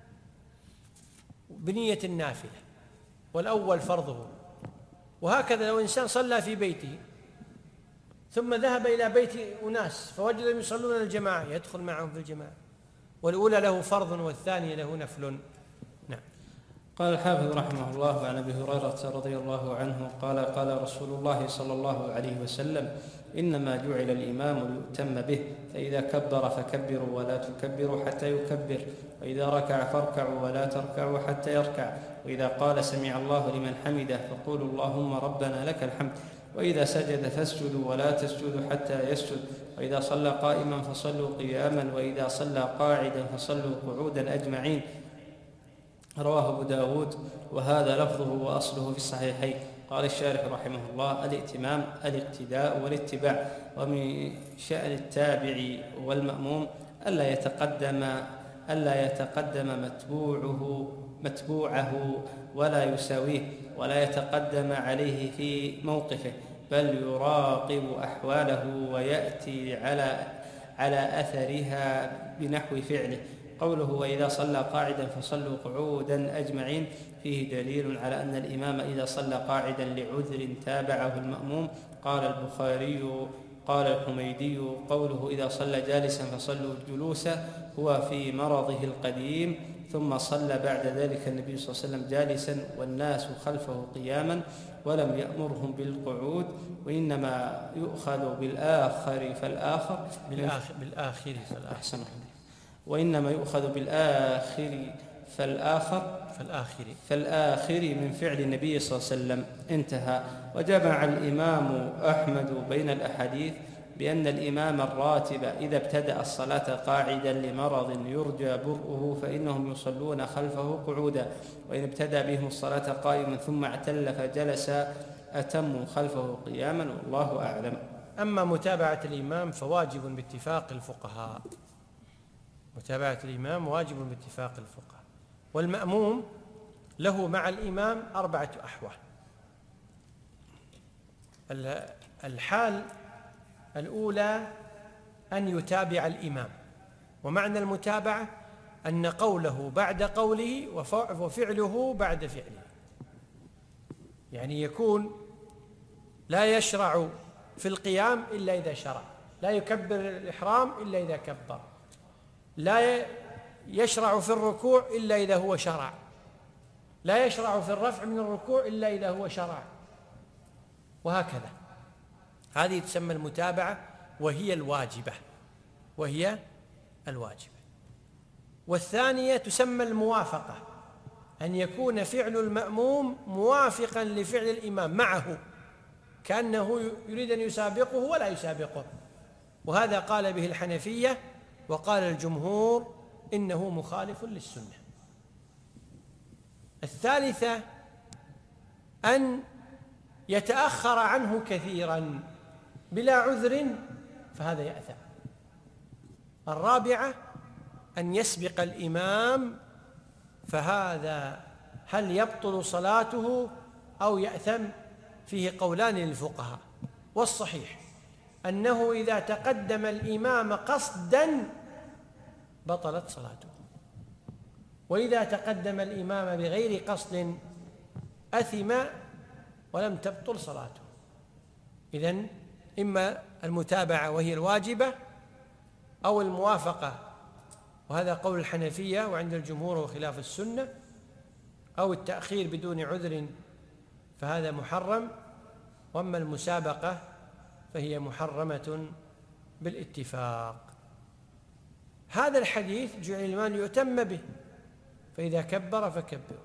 بنية النافلة، والأول فرضه. وهكذا لو إنسان صلى في بيته ثم ذهب إلى بيت أناس فوجدهم يصلون الجماعة، يدخل معهم في الجماعة، والأولى له فرض والثانية له نفل. نعم. قال الحافظ رحمه الله: عن أبي هريرة رضي الله عنه قال: قال رسول الله صلى الله عليه وسلم: إنما جعل الإمام ليؤتم به، فإذا كبر فكبروا ولا تكبروا حتى يكبر، وإذا ركع فاركعوا ولا تركعوا حتى يركع، وإذا قال سمع الله لمن حمده فقولوا اللهم ربنا لك الحمد، وإذا سجد فاسجدوا ولا تسجدوا حتى يسجد، وإذا صلى قائما فصلوا قياما، وإذا صلى قاعدا فصلوا قعودا أجمعين. رواه أبو داود، وهذا لفظه وأصله في الصحيحين. قال الشارح رحمه الله: الائتمام الاقتداء والاتباع، ومن شأن التابع والمأموم ألا يتقدم متبوعه ولا يساويه، ولا يتقدم عليه في موقفه، بل يراقب أحواله ويأتي على أثرها بنحو فعله. قوله: وإذا صلى قاعدا فصلوا قعودا أجمعين، فيه دليل على أن الإمام إذا صلى قاعدا لعذر تابعه المأموم. قال البخاري: قال الحميدي: قوله إذا صلى جالسا فصلوا جلوسا هو في مرضه القديم، ثم صلى بعد ذلك النبي صلى الله عليه وسلم جالسا والناس خلفه قياما، ولم يأمرهم بالقعود، وإنما يؤخذ بالآخر فالآخر وإنما يؤخذ بالآخر فالآخر من فعل النبي صلى الله عليه وسلم. انتهى. وجمع الإمام أحمد بين الأحاديث بأن الإمام الراتب إذا ابتدأ الصلاة قاعدا لمرض يرجى برؤه فإنهم يصلون خلفه قعودا، وإن ابتدأ بهم الصلاة قائما ثم اعتل فجلس أتموا خلفه قياما، والله أعلم. أما متابعة الإمام فواجب باتفاق الفقهاء، متابعة الإمام واجب باتفاق الفقهاء. والمأموم له مع الإمام 4 أحوال. الحال الأولى أن يتابع الإمام، ومعنى المتابعة أن قوله بعد قوله وفعله بعد فعله، يعني يكون لا يشرع في القيام إلا إذا شرع، لا يكبر الإحرام إلا إذا كبر، لا يشرع في الركوع إلا إذا هو شرع، لا يشرع في الرفع من الركوع إلا إذا هو شرع، وهكذا. هذه تسمى المتابعة وهي الواجبة. والثانية تسمى الموافقة، أن يكون فعل المأموم موافقا لفعل الإمام معه، كأنه يريد أن يسابقه ولا يسابقه، وهذا قال به الحنفية، وقال الجمهور إنه مخالف للسنة. الثالثة أن يتأخر عنه كثيرا بلا عذر، فهذا يأثم. الرابعة أن يسبق الإمام، فهذا هل يبطل صلاته أو يأثم؟ فيه قولان للفقهاء، والصحيح أنه إذا تقدم الإمام قصدا بطلت صلاته، وإذا تقدم الإمام بغير قصد أثم ولم تبطل صلاته. إذن إما المتابعة وهي الواجبة، أو الموافقة، وهذا قول الحنفية وعند الجمهور وخلاف السنة، أو التأخير بدون عذر فهذا محرم، وأما المسابقة فهي محرمة بالاتفاق. هذا الحديث جعل الإمام ليؤتم به، فإذا كبر فكبروا.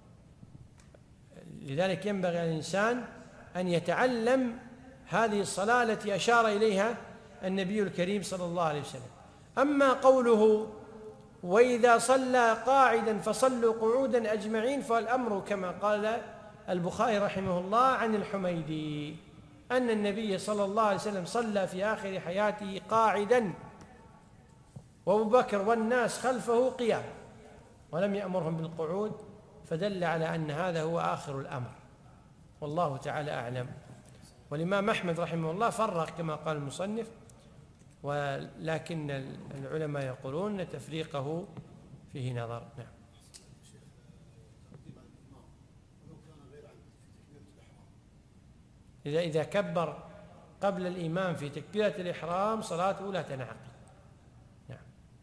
لذلك ينبغي على الإنسان أن يتعلم هذه الصلاة التي أشار إليها النبي الكريم صلى الله عليه وسلم. أما قوله وإذا صلى قاعدا فصلوا قعودا أجمعين، فالأمر كما قال البخاري رحمه الله عن الحميدي أن النبي صلى الله عليه وسلم صلى في آخر حياته قاعدا وأبو بكر والناس خلفه قيام ولم يأمرهم بالقعود، فدل على أن هذا هو آخر الأمر، والله تعالى أعلم. والإمام أحمد رحمه الله فرق كما قال المصنف، ولكن العلماء يقولون أن تفريقه فيه نظر. نعم. إذا كبر قبل الإمام في تكبيرة الإحرام صلاته لا تنعقد. نعم.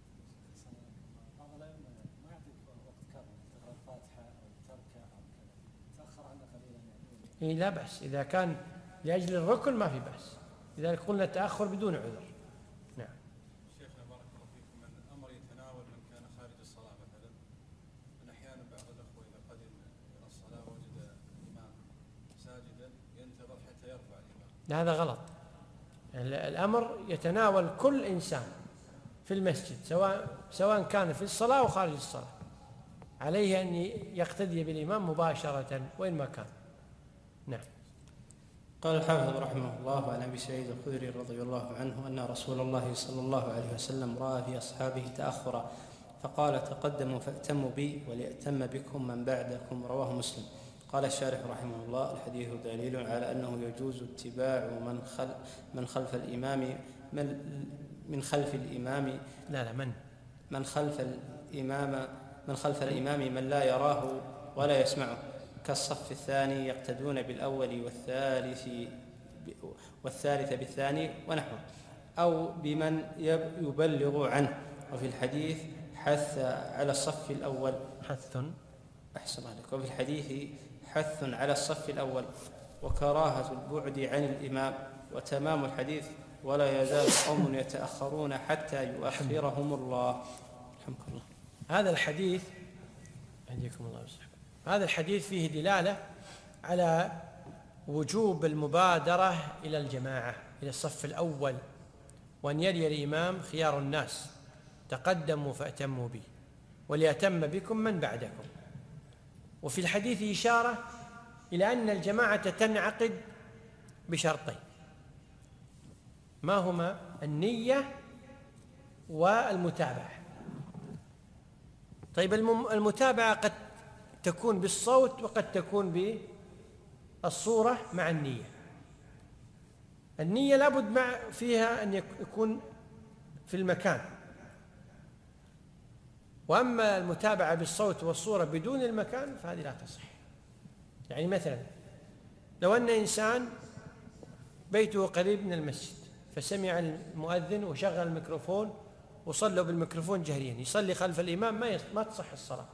لا بأس إذا كان لأجل الركن ما في بأس، لذلك قلنا التأخر بدون عذر. نعم. شيخنا بارك الله فيكم، من الأمر يتناول من كان خارج الصلاة مثلا، من أحيانا بعض الأخوة إذا قدم إلى الصلاة وجد الإمام ساجدا ينتظر حتى يرفع الإمام. هذا غلط. الأمر يتناول كل إنسان في المسجد سواء كان في الصلاة أو خارج الصلاة، عليه أن يقتدي بالإمام مباشرة وإن ما كان. نعم. قال الحافظ رحمه الله عن أبي سعيد الخدري رضي الله عنه أن رسول الله صلى الله عليه وسلم رأى في أصحابه تأخرا فقال: تقدموا فأتموا بي وليأتم بكم من بعدكم. رواه مسلم. قال الشارح رحمه الله: الحديث دليل على أنه يجوز اتباع من خلف الإمام من خلف الإمام من لا يراه ولا يسمعه، كالصف الثاني يقتدون بالأول والثالث بالثاني ونحوه، أو بمن يبلغ عنه. وفي الحديث حث على الصف الأول وفي الحديث حث على الصف الأول وكراهة البعد عن الإمام. وتمام الحديث: ولا يزال قوم يتأخرون حتى يؤخرهم الله. رحمك الله. هذا الحديث عندكم الله يصلحكم. هذا الحديث فيه دلالة على وجوب المبادرة إلى الجماعة، إلى الصف الأول، وأن يلي الإمام خيار الناس: تقدموا فأتموا بي وليأتم بكم من بعدكم. وفي الحديث إشارة إلى أن الجماعة تنعقد بشرطين، ما هما؟ النية والمتابعة. طيب، المتابعة قد تكون بالصوت وقد تكون بالصورة مع النية. النية لابد فيها أن يكون في المكان، وأما المتابعة بالصوت والصورة بدون المكان فهذه لا تصح. يعني مثلا لو أن إنسان بيته قريب من المسجد فسمع المؤذن وشغل الميكروفون وصلوا بالميكروفون جهريا، يصلي خلف الإمام ما تصح الصلاة.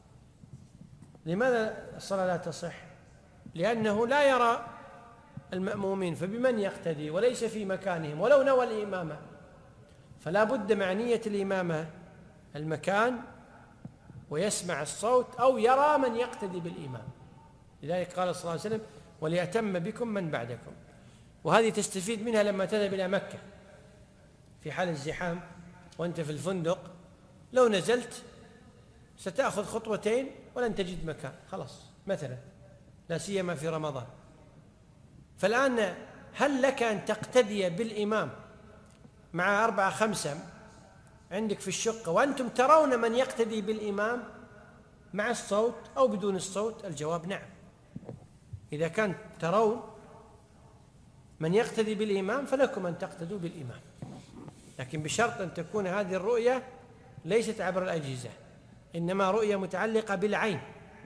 لماذا الصلاة لا تصح؟ لأنه لا يرى المأمومين، فبمن يقتدي وليس في مكانهم ولو نوى الإمامة. فلا بد مع نية الإمامة المكان ويسمع الصوت أو يرى من يقتدي بالإمام. لذلك قال صلى الله عليه وسلم: وليأتم بكم من بعدكم. وهذه تستفيد منها لما تذهب إلى مكة في حال الزحام وأنت في الفندق، لو نزلت ستأخذ خطوتين ولن تجد مكان، خلاص مثلا، لا سيما في رمضان. فالآن هل لك أن تقتدي بالإمام مع 4-5 عندك في الشقة وأنتم ترون من يقتدي بالإمام مع الصوت أو بدون الصوت؟ الجواب نعم. إذا كان ترون من يقتدي بالإمام فلكم أن تقتدوا بالإمام، لكن بشرط أن تكون هذه الرؤية ليست عبر الأجهزة، إنما رؤية متعلقة بالعين.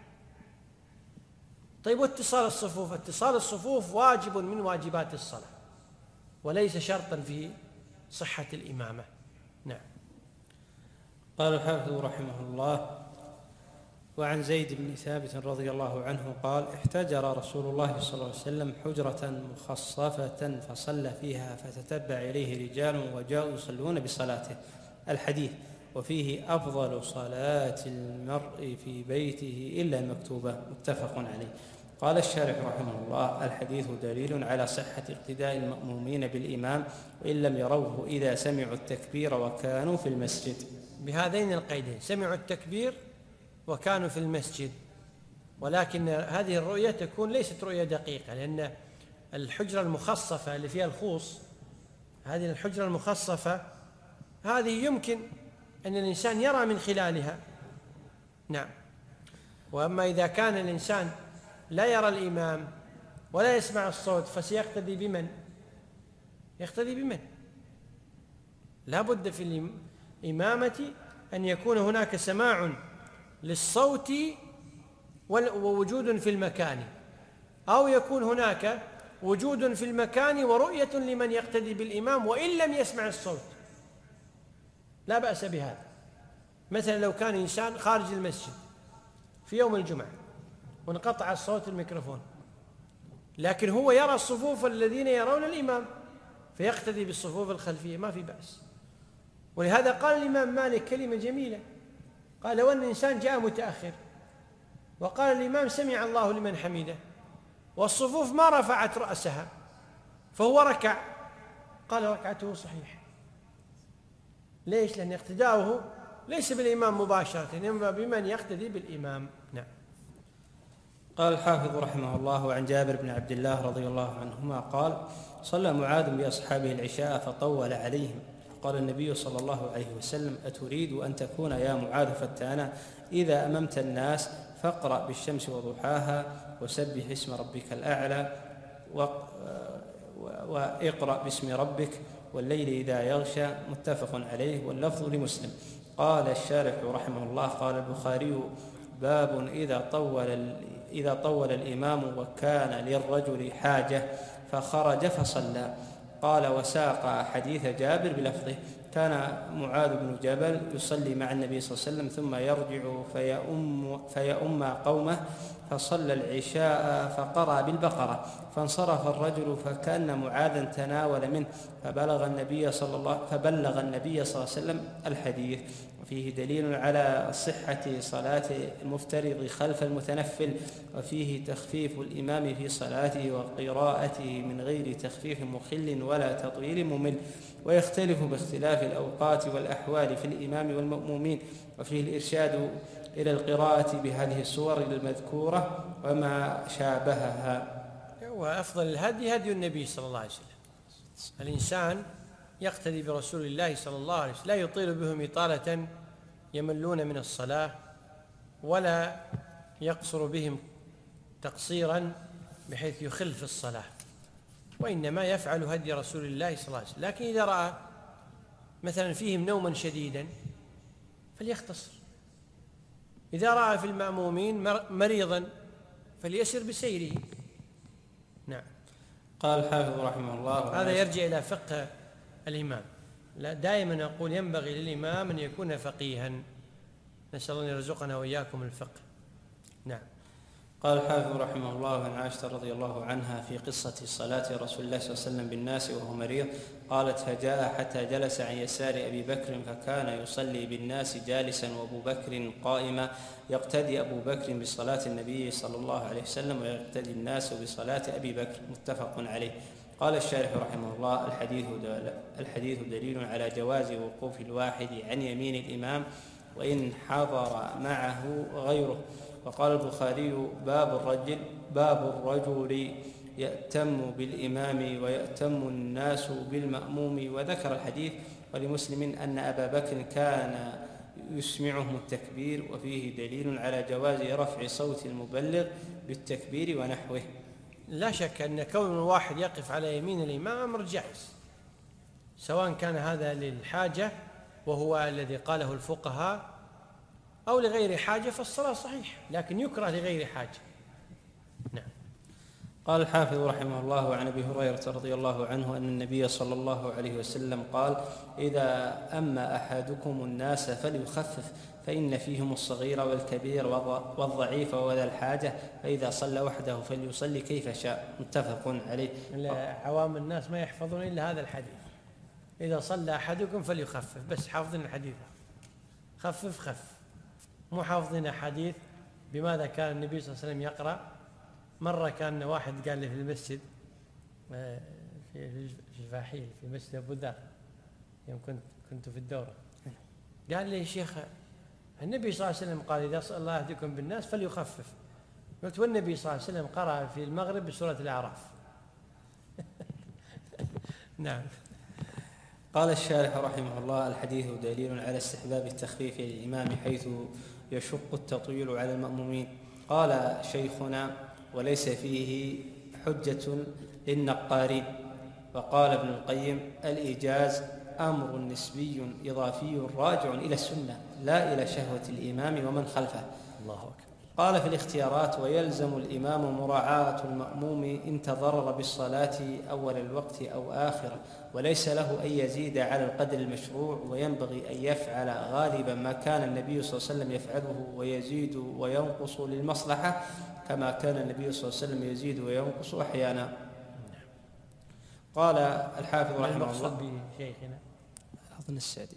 طيب، واتصال الصفوف؟ اتصال الصفوف واجب من واجبات الصلاة وليس شرطا في صحة الإمامة. نعم. قال الحافظ رحمه الله: وعن زيد بن ثابت رضي الله عنه قال: احتجر رسول الله صلى الله عليه وسلم حجرة مخصفة فصلى فيها فتتبع إليه رجال وجاءوا يصلون بصلاته. الحديث. وفيه أفضل صلاة المرء في بيته إلا المكتوبة. متفق عليه. قال الشارح رحمه الله: الحديث دليل على صحة اقتداء المأمومين بالإمام وإن لم يروه إذا سمعوا التكبير وكانوا في المسجد. بهذين القيدين: سمعوا التكبير وكانوا في المسجد. ولكن هذه الرؤية تكون ليست رؤية دقيقة، لأن الحجرة المخصفة اللي فيها الخوص، هذه الحجرة المخصفة هذه يمكن أن الإنسان يرى من خلالها. نعم. وأما إذا كان الإنسان لا يرى الإمام ولا يسمع الصوت فسيقتدي بمن؟ يقتدي بمن؟ لا بد في الإمامة أن يكون هناك سماع للصوت ووجود في المكان، أو يكون هناك وجود في المكان ورؤية لمن يقتدي بالإمام وإن لم يسمع الصوت، لا بأس بهذا. مثلا لو كان إنسان خارج المسجد في يوم الجمعة وانقطع الصوت الميكروفون، لكن هو يرى الصفوف الذين يرون الإمام فيقتدي بالصفوف الخلفية، ما في بأس. ولهذا قال الإمام مالك كلمة جميلة، قال: لو أن إنسان جاء متأخر وقال الإمام سمع الله لمن حمده والصفوف ما رفعت رأسها فهو ركع، قال ركعته صحيح. ليش؟ لأن اقتداؤه ليس بالإمام مباشرة، إنما بمن يقتدي بالإمام. نعم. قال الحافظ رحمه الله: عن جابر بن عبد الله رضي الله عنهما قال: صلى معاذ بأصحابه العشاء فطول عليهم، قال النبي صلى الله عليه وسلم: أتريد أن تكون يا معاذ فتانا؟ إذا أممت الناس فاقرأ بالشمس وضحاها وسبح اسم ربك الأعلى واقرأ باسم ربك والليل إذا يغشى. متفق عليه، واللفظ لمسلم. قال الشارح رحمه الله: قال البخاري: باب إذا طول الإمام وكان للرجل حاجة فخرج فصلى. قال: وساق حديث جابر بلفظه: كان معاذ بن جبل يصلي مع النبي صلى الله عليه وسلم ثم يرجع فيؤم قومه، فصلى العشاء فقرأ بالبقرة، فانصرف الرجل فكأن معاذا تناول منه فبلغ النبي صلى الله عليه وسلم الحديث. وفيه دليل على صحة صلاة المفترض خلف المتنفل، وفيه تخفيف الإمام في صلاته وقراءته من غير تخفيف مخل ولا تطويل ممل، ويختلف باختلاف الأوقات والأحوال في الإمام والمأمومين. وفيه الإرشاد إلى القراءة بهذه السور المذكورة وما شابهها. وأفضل الهدي هدي النبي صلى الله عليه وسلم. الإنسان يقتدي برسول الله صلى الله عليه وسلم، لا يطيل بهم إطالة يملون من الصلاة، ولا يقصر بهم تقصيرا بحيث يخل في الصلاة، وإنما يفعل هدي رسول الله صلى الله عليه وسلم. لكن إذا رأى مثلا فيهم نوما شديدا فليختصر، إذا رأى في المأمومين مريضا فليسر بسيره. نعم. قال الحافظ رحمه الله: هذا يرجع إلى فقه الإمام. لا، دائما أقول ينبغي للإمام أن يكون فقيها، نسأل الله أن يرزقنا وإياكم الفقه. نعم. قال الحافظ رحمه الله: عن عائشة رضي الله عنها في قصة صلاة رسول الله صلى الله عليه وسلم بالناس وهو مريض، قالت: فجاء حتى جلس عن يسار أبي بكر فكان يصلي بالناس جالسا وأبو بكر قائما، يقتدي أبو بكر بصلاة النبي صلى الله عليه وسلم ويقتدي الناس بصلاة أبي بكر. متفق عليه. قال الشارح رحمه الله: الحديث دليل على جواز وقوف الواحد عن يمين الإمام وإن حضر معه غيره. وقال البخاري: باب الرجل يأتم بالإمام ويأتم الناس بالمأموم، وذكر الحديث. ولمسلم أن أبا بكر كان يسمعهم التكبير، وفيه دليل على جواز رفع صوت المبلغ بالتكبير ونحوه. لا شك أن كون الواحد يقف على يمين الإمام أمر جائز، سواء كان هذا للحاجة وهو الذي قاله الفقهاء، أو لغير حاجة فالصلاة صحيح، لكن يكره لغير حاجة. نعم. قال الحافظ رحمه الله: عن أبي هريرة رضي الله عنه أن النبي صلى الله عليه وسلم قال: إذا أما أحدكم الناس فليخفف، فإن فيهم الصغير والكبير والضعيف وذا الحاجة، فإذا صلى وحده فليصلي كيف شاء. متفق عليه. عوام الناس ما يحفظون إلا هذا الحديث: إذا صلى أحدكم فليخفف، بس حافظين الحديث خفف، مو حافظين حديث بماذا كان النبي صلى الله عليه وسلم يقرأ. مرة كان واحد قال لي في المسجد في فاحيل في مسجد أبو ذر يوم كنت في الدورة، قال لي: شيخ، النبي صلى الله عليه وسلم قال: إذا صلى أحدكم بالناس فليخفف، قلت والنبي صلى الله عليه وسلم قرأ في المغرب بسورة الأعراف. نعم. قال الشارح رحمه الله: الحديث دليل على استحباب التخفيف للإمام حيث يشق التطويل على المأمومين. قال شيخنا: وليس فيه حجة للنقارين. وقال ابن القيم: الإيجاز أمر نسبي إضافي راجع إلى السنة لا إلى شهوة الإمام ومن خلفه. الله أكبر. قال في الاختيارات: ويلزم الإمام مراعاة المأموم إن تضرر بالصلاة أول الوقت أو آخره، وليس له أن يزيد على القدر المشروع، وينبغي أن يفعل غالبا ما كان النبي صلى الله عليه وسلم يفعله ويزيد وينقص للمصلحة، كما كان النبي صلى الله عليه وسلم يزيد وينقص أحيانا. قال الحافظ رحمه الله: المقصود بشيخنا أظن السعدي.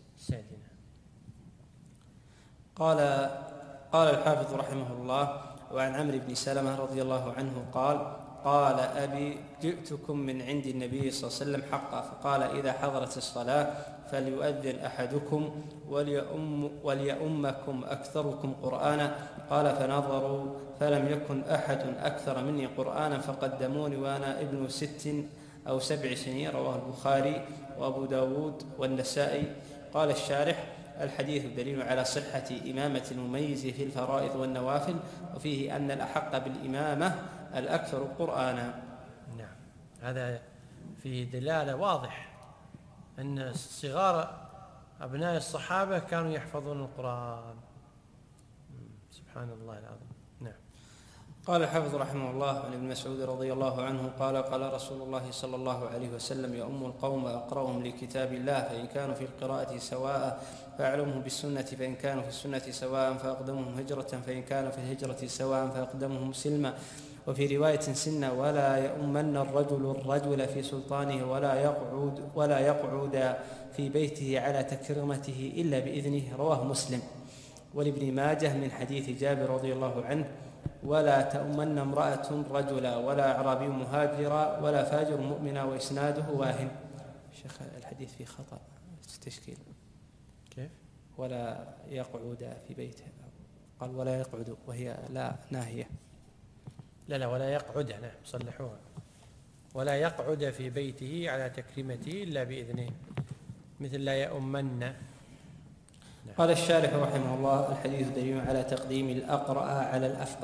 قال الحافظ رحمه الله: وعن عمرو بن سلمة رضي الله عنه قال أبي: جئتكم من عند النبي صلى الله عليه وسلم حقا، فقال: إذا حضرت الصلاة فليؤذن أحدكم وليؤمكم أكثركم قرآنا. قال: فنظروا فلم يكن أحد أكثر مني قرآنا فقدموني وأنا ابن 6 أو 7 سنين. رواه البخاري وأبو داود والنسائي. قال الشارح: الحديث دليل على صحة إمامة المميز في الفرائض والنوافل، وفيه أن الأحق بالإمامة الأكثر قرآنا. نعم، هذا فيه دلالة واضح أن صغار أبناء الصحابة كانوا يحفظون القرآن. سبحان الله العظيم. نعم. قال الحافظ رحمه الله: عن ابن مسعود رضي الله عنه قال رسول الله صلى الله عليه وسلم: يؤم القوم أقرأهم لكتاب الله، فإن كانوا في القراءة سواء فأعلمهم بالسنة، فإن كانوا في السنة سواء فأقدمهم هجرة، فإن كانوا في الهجرة سواء فأقدمهم سلما. وفي رواية سنة: ولا يؤمن الرجل في سلطانه ولا يقعد في بيته على تكرمته إلا بإذنه. رواه مسلم. ولابن ماجه من حديث جابر رضي الله عنه: ولا تؤمن امرأة رجلا ولا أعرابي مهاجرا ولا فاجر مؤمنا، وإسناده واهن. شيخ الحديث فيه خطأ في التشكيل. كيف؟ ولا يقعد في بيته، قال ولا يقعد وهي لا ناهية. لا ولا يقعد. نعم، صلحوها. ولا يقعد في بيته على تكريمته إلا بإذنه، مثل لا يؤمن. نعم. قال الشارح رحمه الله: الحديث دليل على تقديم الأقرأ على الأفقه،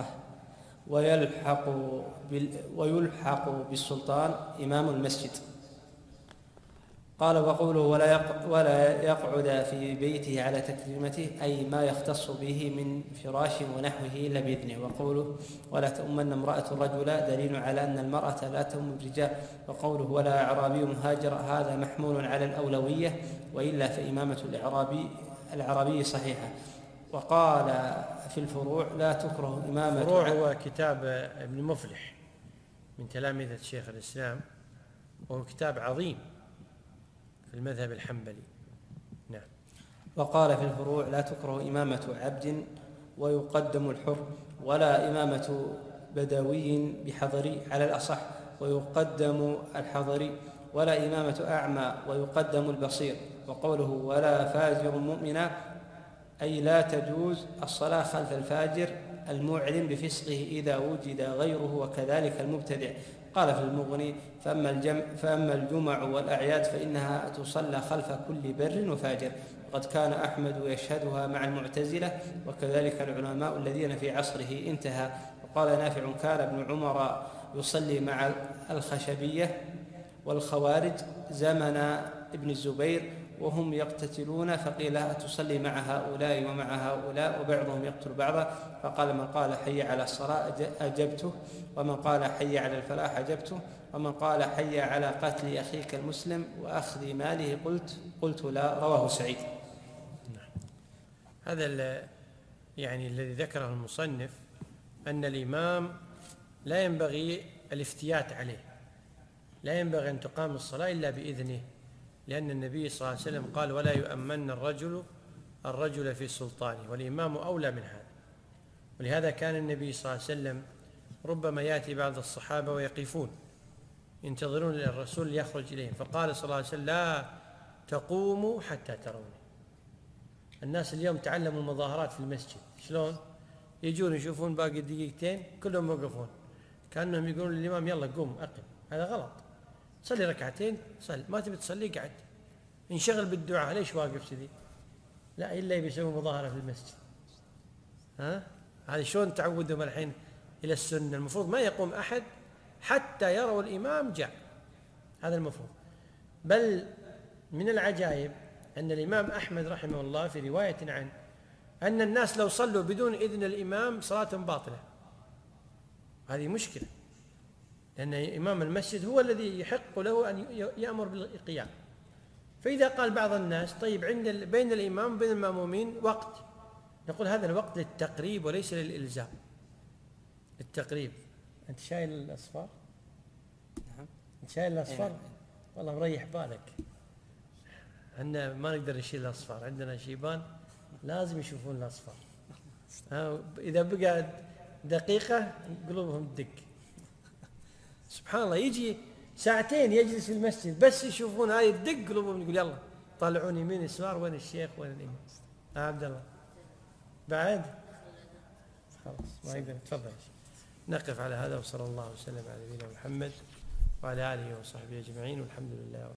ويلحق بالسلطان إمام المسجد. قال: وقوله ولا يقعد في بيته على تكريمته أي ما يختص به من فراش ونحوه إلا بإذنه. وقوله ولا تؤمن امرأة رجلا دليل على أن المرأة لا تؤم الرجال. وقوله ولا أعرابي مهاجر هذا محمول على الأولوية، وإلا فإمامة العربي صحيحة. وقال في الفروع: لا تكره إمامة. الفروع هو كتاب ابن مفلح من تلامذة شيخ الإسلام، وهو كتاب عظيم في المذهب الحنبلي. نعم. وقال في الفروع: لا تكره إمامة عبد ويقدم الحر، ولا إمامة بدوي بحضري على الأصح ويقدم الحضري، ولا إمامة أعمى ويقدم البصير. وقوله ولا فاجر مؤمنا أي لا تجوز الصلاة خلف الفاجر المعلن بفسقه إذا وجد غيره، وكذلك المبتدع. قال في المغني: فأما الجمع والأعياد فإنها تصلى خلف كل بر وفاجر. وقد كان أحمد يشهدها مع المعتزلة، وكذلك العلماء الذين في عصره. انتهى. وقال نافع: كان ابن عمر يصلي مع الخشبية والخوارج زمن ابن الزبير وهم يقتتلون، فقيل: أتصلي مع هؤلاء ومع هؤلاء وبعضهم يقتل بعضا؟ فقال: من قال حي على الصلاة أجبته، ومن قال حي على الفلاح أجبته، ومن قال حي على قتل أخيك المسلم وأخذ ماله قلت لا. رواه سعيد. هذا الذي ذكره المصنف أن الإمام لا ينبغي الافتيات عليه، لا ينبغي أن تقام الصلاة إلا بإذنه، لأن النبي صلى الله عليه وسلم قال: ولا يؤمن الرجل في سلطانه، والإمام أولى من هذا. ولهذا كان النبي صلى الله عليه وسلم ربما يأتي بعض الصحابة ويقفون ينتظرون الرسول يخرج إليهم، فقال صلى الله عليه وسلم: لا تقوموا حتى تروني. الناس اليوم تعلموا المظاهرات في المسجد، شلون؟ يجون يشوفون باقي دقيقتين كلهم يوقفون، كأنهم يقولون للإمام يلا قوم أقم. هذا غلط. صلي ركعتين صل، ما تبي تصلي قعد، انشغل بالدعاء، ليش واقف كذي؟ لا إلا بيسوي مظاهرة في المسجد. هذه شلون تعودهم الحين إلى السنة؟ المفروض ما يقوم أحد حتى يروا الإمام جاء، هذا المفروض. بل من العجائب أن الإمام أحمد رحمه الله في رواية عنه أن الناس لو صلوا بدون إذن الإمام صلاتهم باطلة. هذه مشكلة، لأن إمام المسجد هو الذي يحق له أن يأمر بالقيام. فإذا قال بعض الناس طيب بين الإمام وبين المأمومين وقت، نقول هذا الوقت للتقريب وليس للإلزام. التقريب. أنت شايل الأصفار؟ نعم. أنت شايل الأصفار؟ والله مريح بالك. عندنا ما نقدر نشيل الأصفار، عندنا شيبان لازم يشوفون الأصفار. إذا بقى دقيقة قلوبهم تدق. سبحان الله، يجي ساعتين يجلس في المسجد بس يشوفون هاي الدق قلوبهم، يقول يلا طالعون يمين يسار، وين الشيخ وين الإمام؟ عبد الله بعد خلاص ما يقدر. تفضل. نقف على هذا، وصلى الله وسلم على نبينا محمد وعلى آله وصحبه أجمعين، والحمد لله.